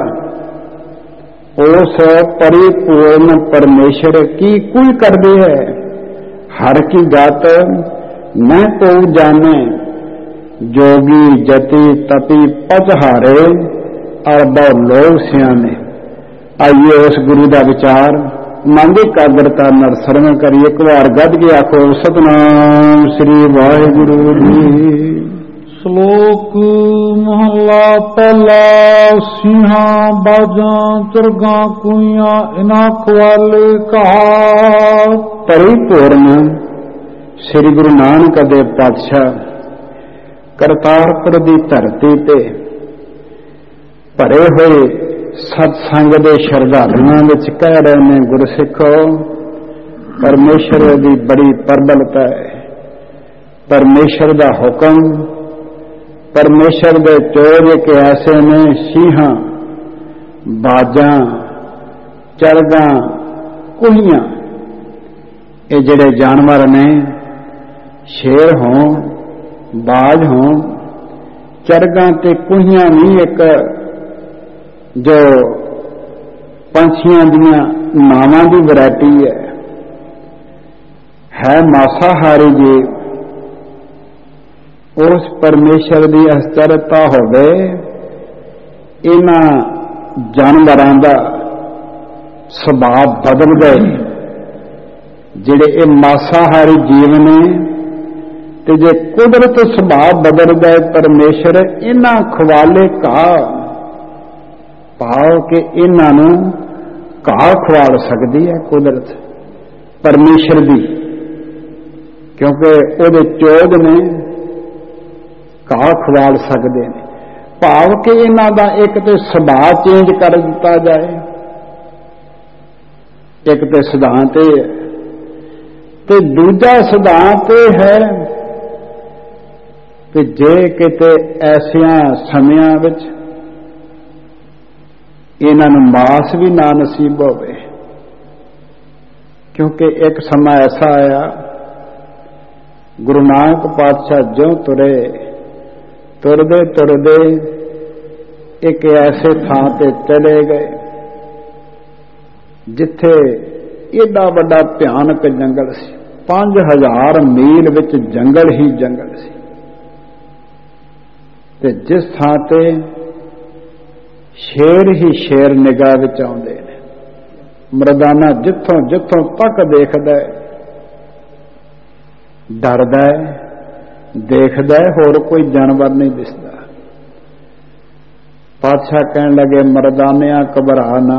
उस परिपूर्ण परमेश्वर की कोई करती है, हर की गात न को जाने, जोगी जति तपी पचहारे अरबा लोग सियाने। आइए उस गुरु का विचार मांगे कागरता नर सरवण करिए। एक बार गद के आखो सतनाम श्री वाहिगुरु जी। श्लोक महला पहला। सिंहा बाजा चरगा कुइया इना खवाले कहा। परिपूर्ण श्री गुरु नानक देव पातशाह करतारपुर की धरती पे भरे हुए सत्संग के श्रद्धालुओं विच कह रहे हैं, गुरसिखो परमेश्वर की बड़ी प्रबलता है। परमेश्वर का हुक्म, परमेश्वर के चोज एक ऐसे ने सीहा बाजा चरगा कुहियां, ये जिहड़े जानवर ने शेर हों बाज हों चरगा ते कुहियां भी एक जो पंछियां दियां नावां की वैरायटी है मासाहारी जी। उस परमेश्वर की आश्चर्यता होवे, इन्हां जानवरां दा सुभाव बदल गए। जिहड़े ये मासाहारी जीव ने, ते जे कुदरत सुभाव बदल गए, परमेश्वर इन्हां खवाले घाह पाओ के इन्हां घाह खवाल सकती है कुदरत परमेश्वर की, क्योंकि उहदे चोज ने घाह खवाल सकते हैं। भाव के इन्हां दा एक तो सुभाव चेंज कर दिता जाए, एक तो सिद्धांत है, ते दूजा सिद्धांत है कि जे किते ऐसियां समयां विच इन्हां नूं मास भी ना नसीब होवे, क्योंकि एक समा ऐसा आया गुरु नानक पातशाह ज्यों तुरे, तुरदे तुरदे एक ऐसे थां ते चले गए जिथे एडा बड़ा भयानक जंगल सी। 5000 मील विच जंगल ही जंगल सी, ते जिस थां ते शेर ही शेर निगाह विच आउंदे ने। मरदाना जिथों जिथों तक देखदा है, डरदा है, देखदा है, होर कोई जानवर नहीं दिसदा। पातशाह कहन लगे, मरदानिया घबरा ना,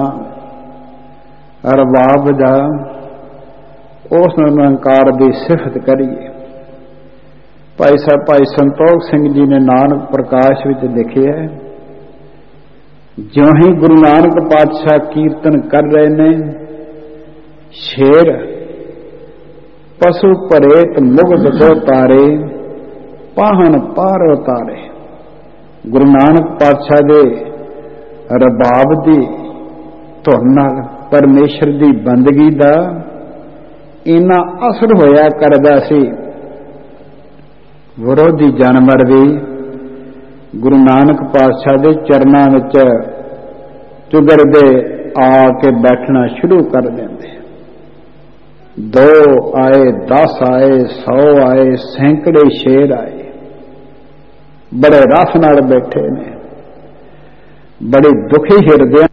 रबाब दा उस निरंकार की सिफत करिए। भाई साहब भाई संतोख सिंह जी ने नानक प्रकाश विच लिखे है, ज्यों ही गुरु नानक पातशाह कीर्तन कर रहे ने, शेर पशु परेत मुगध को तारे, पाहन पार उतारे। गुरु नानक पातशाह दे रबाब दी धुन नाल परमेश्वर की बंदगी दा इन्ना असर होया करदा सी, विरोधी जानवर भी गुरु नानक पातशाह दे चरनां विच चुगरदे आके बैठना शुरू कर देंदे। 2 आए, 10 आए, 100 आए, सैकड़े शेर आए, बड़े रस नाल बैठे ने, बड़े दुखी हिरदे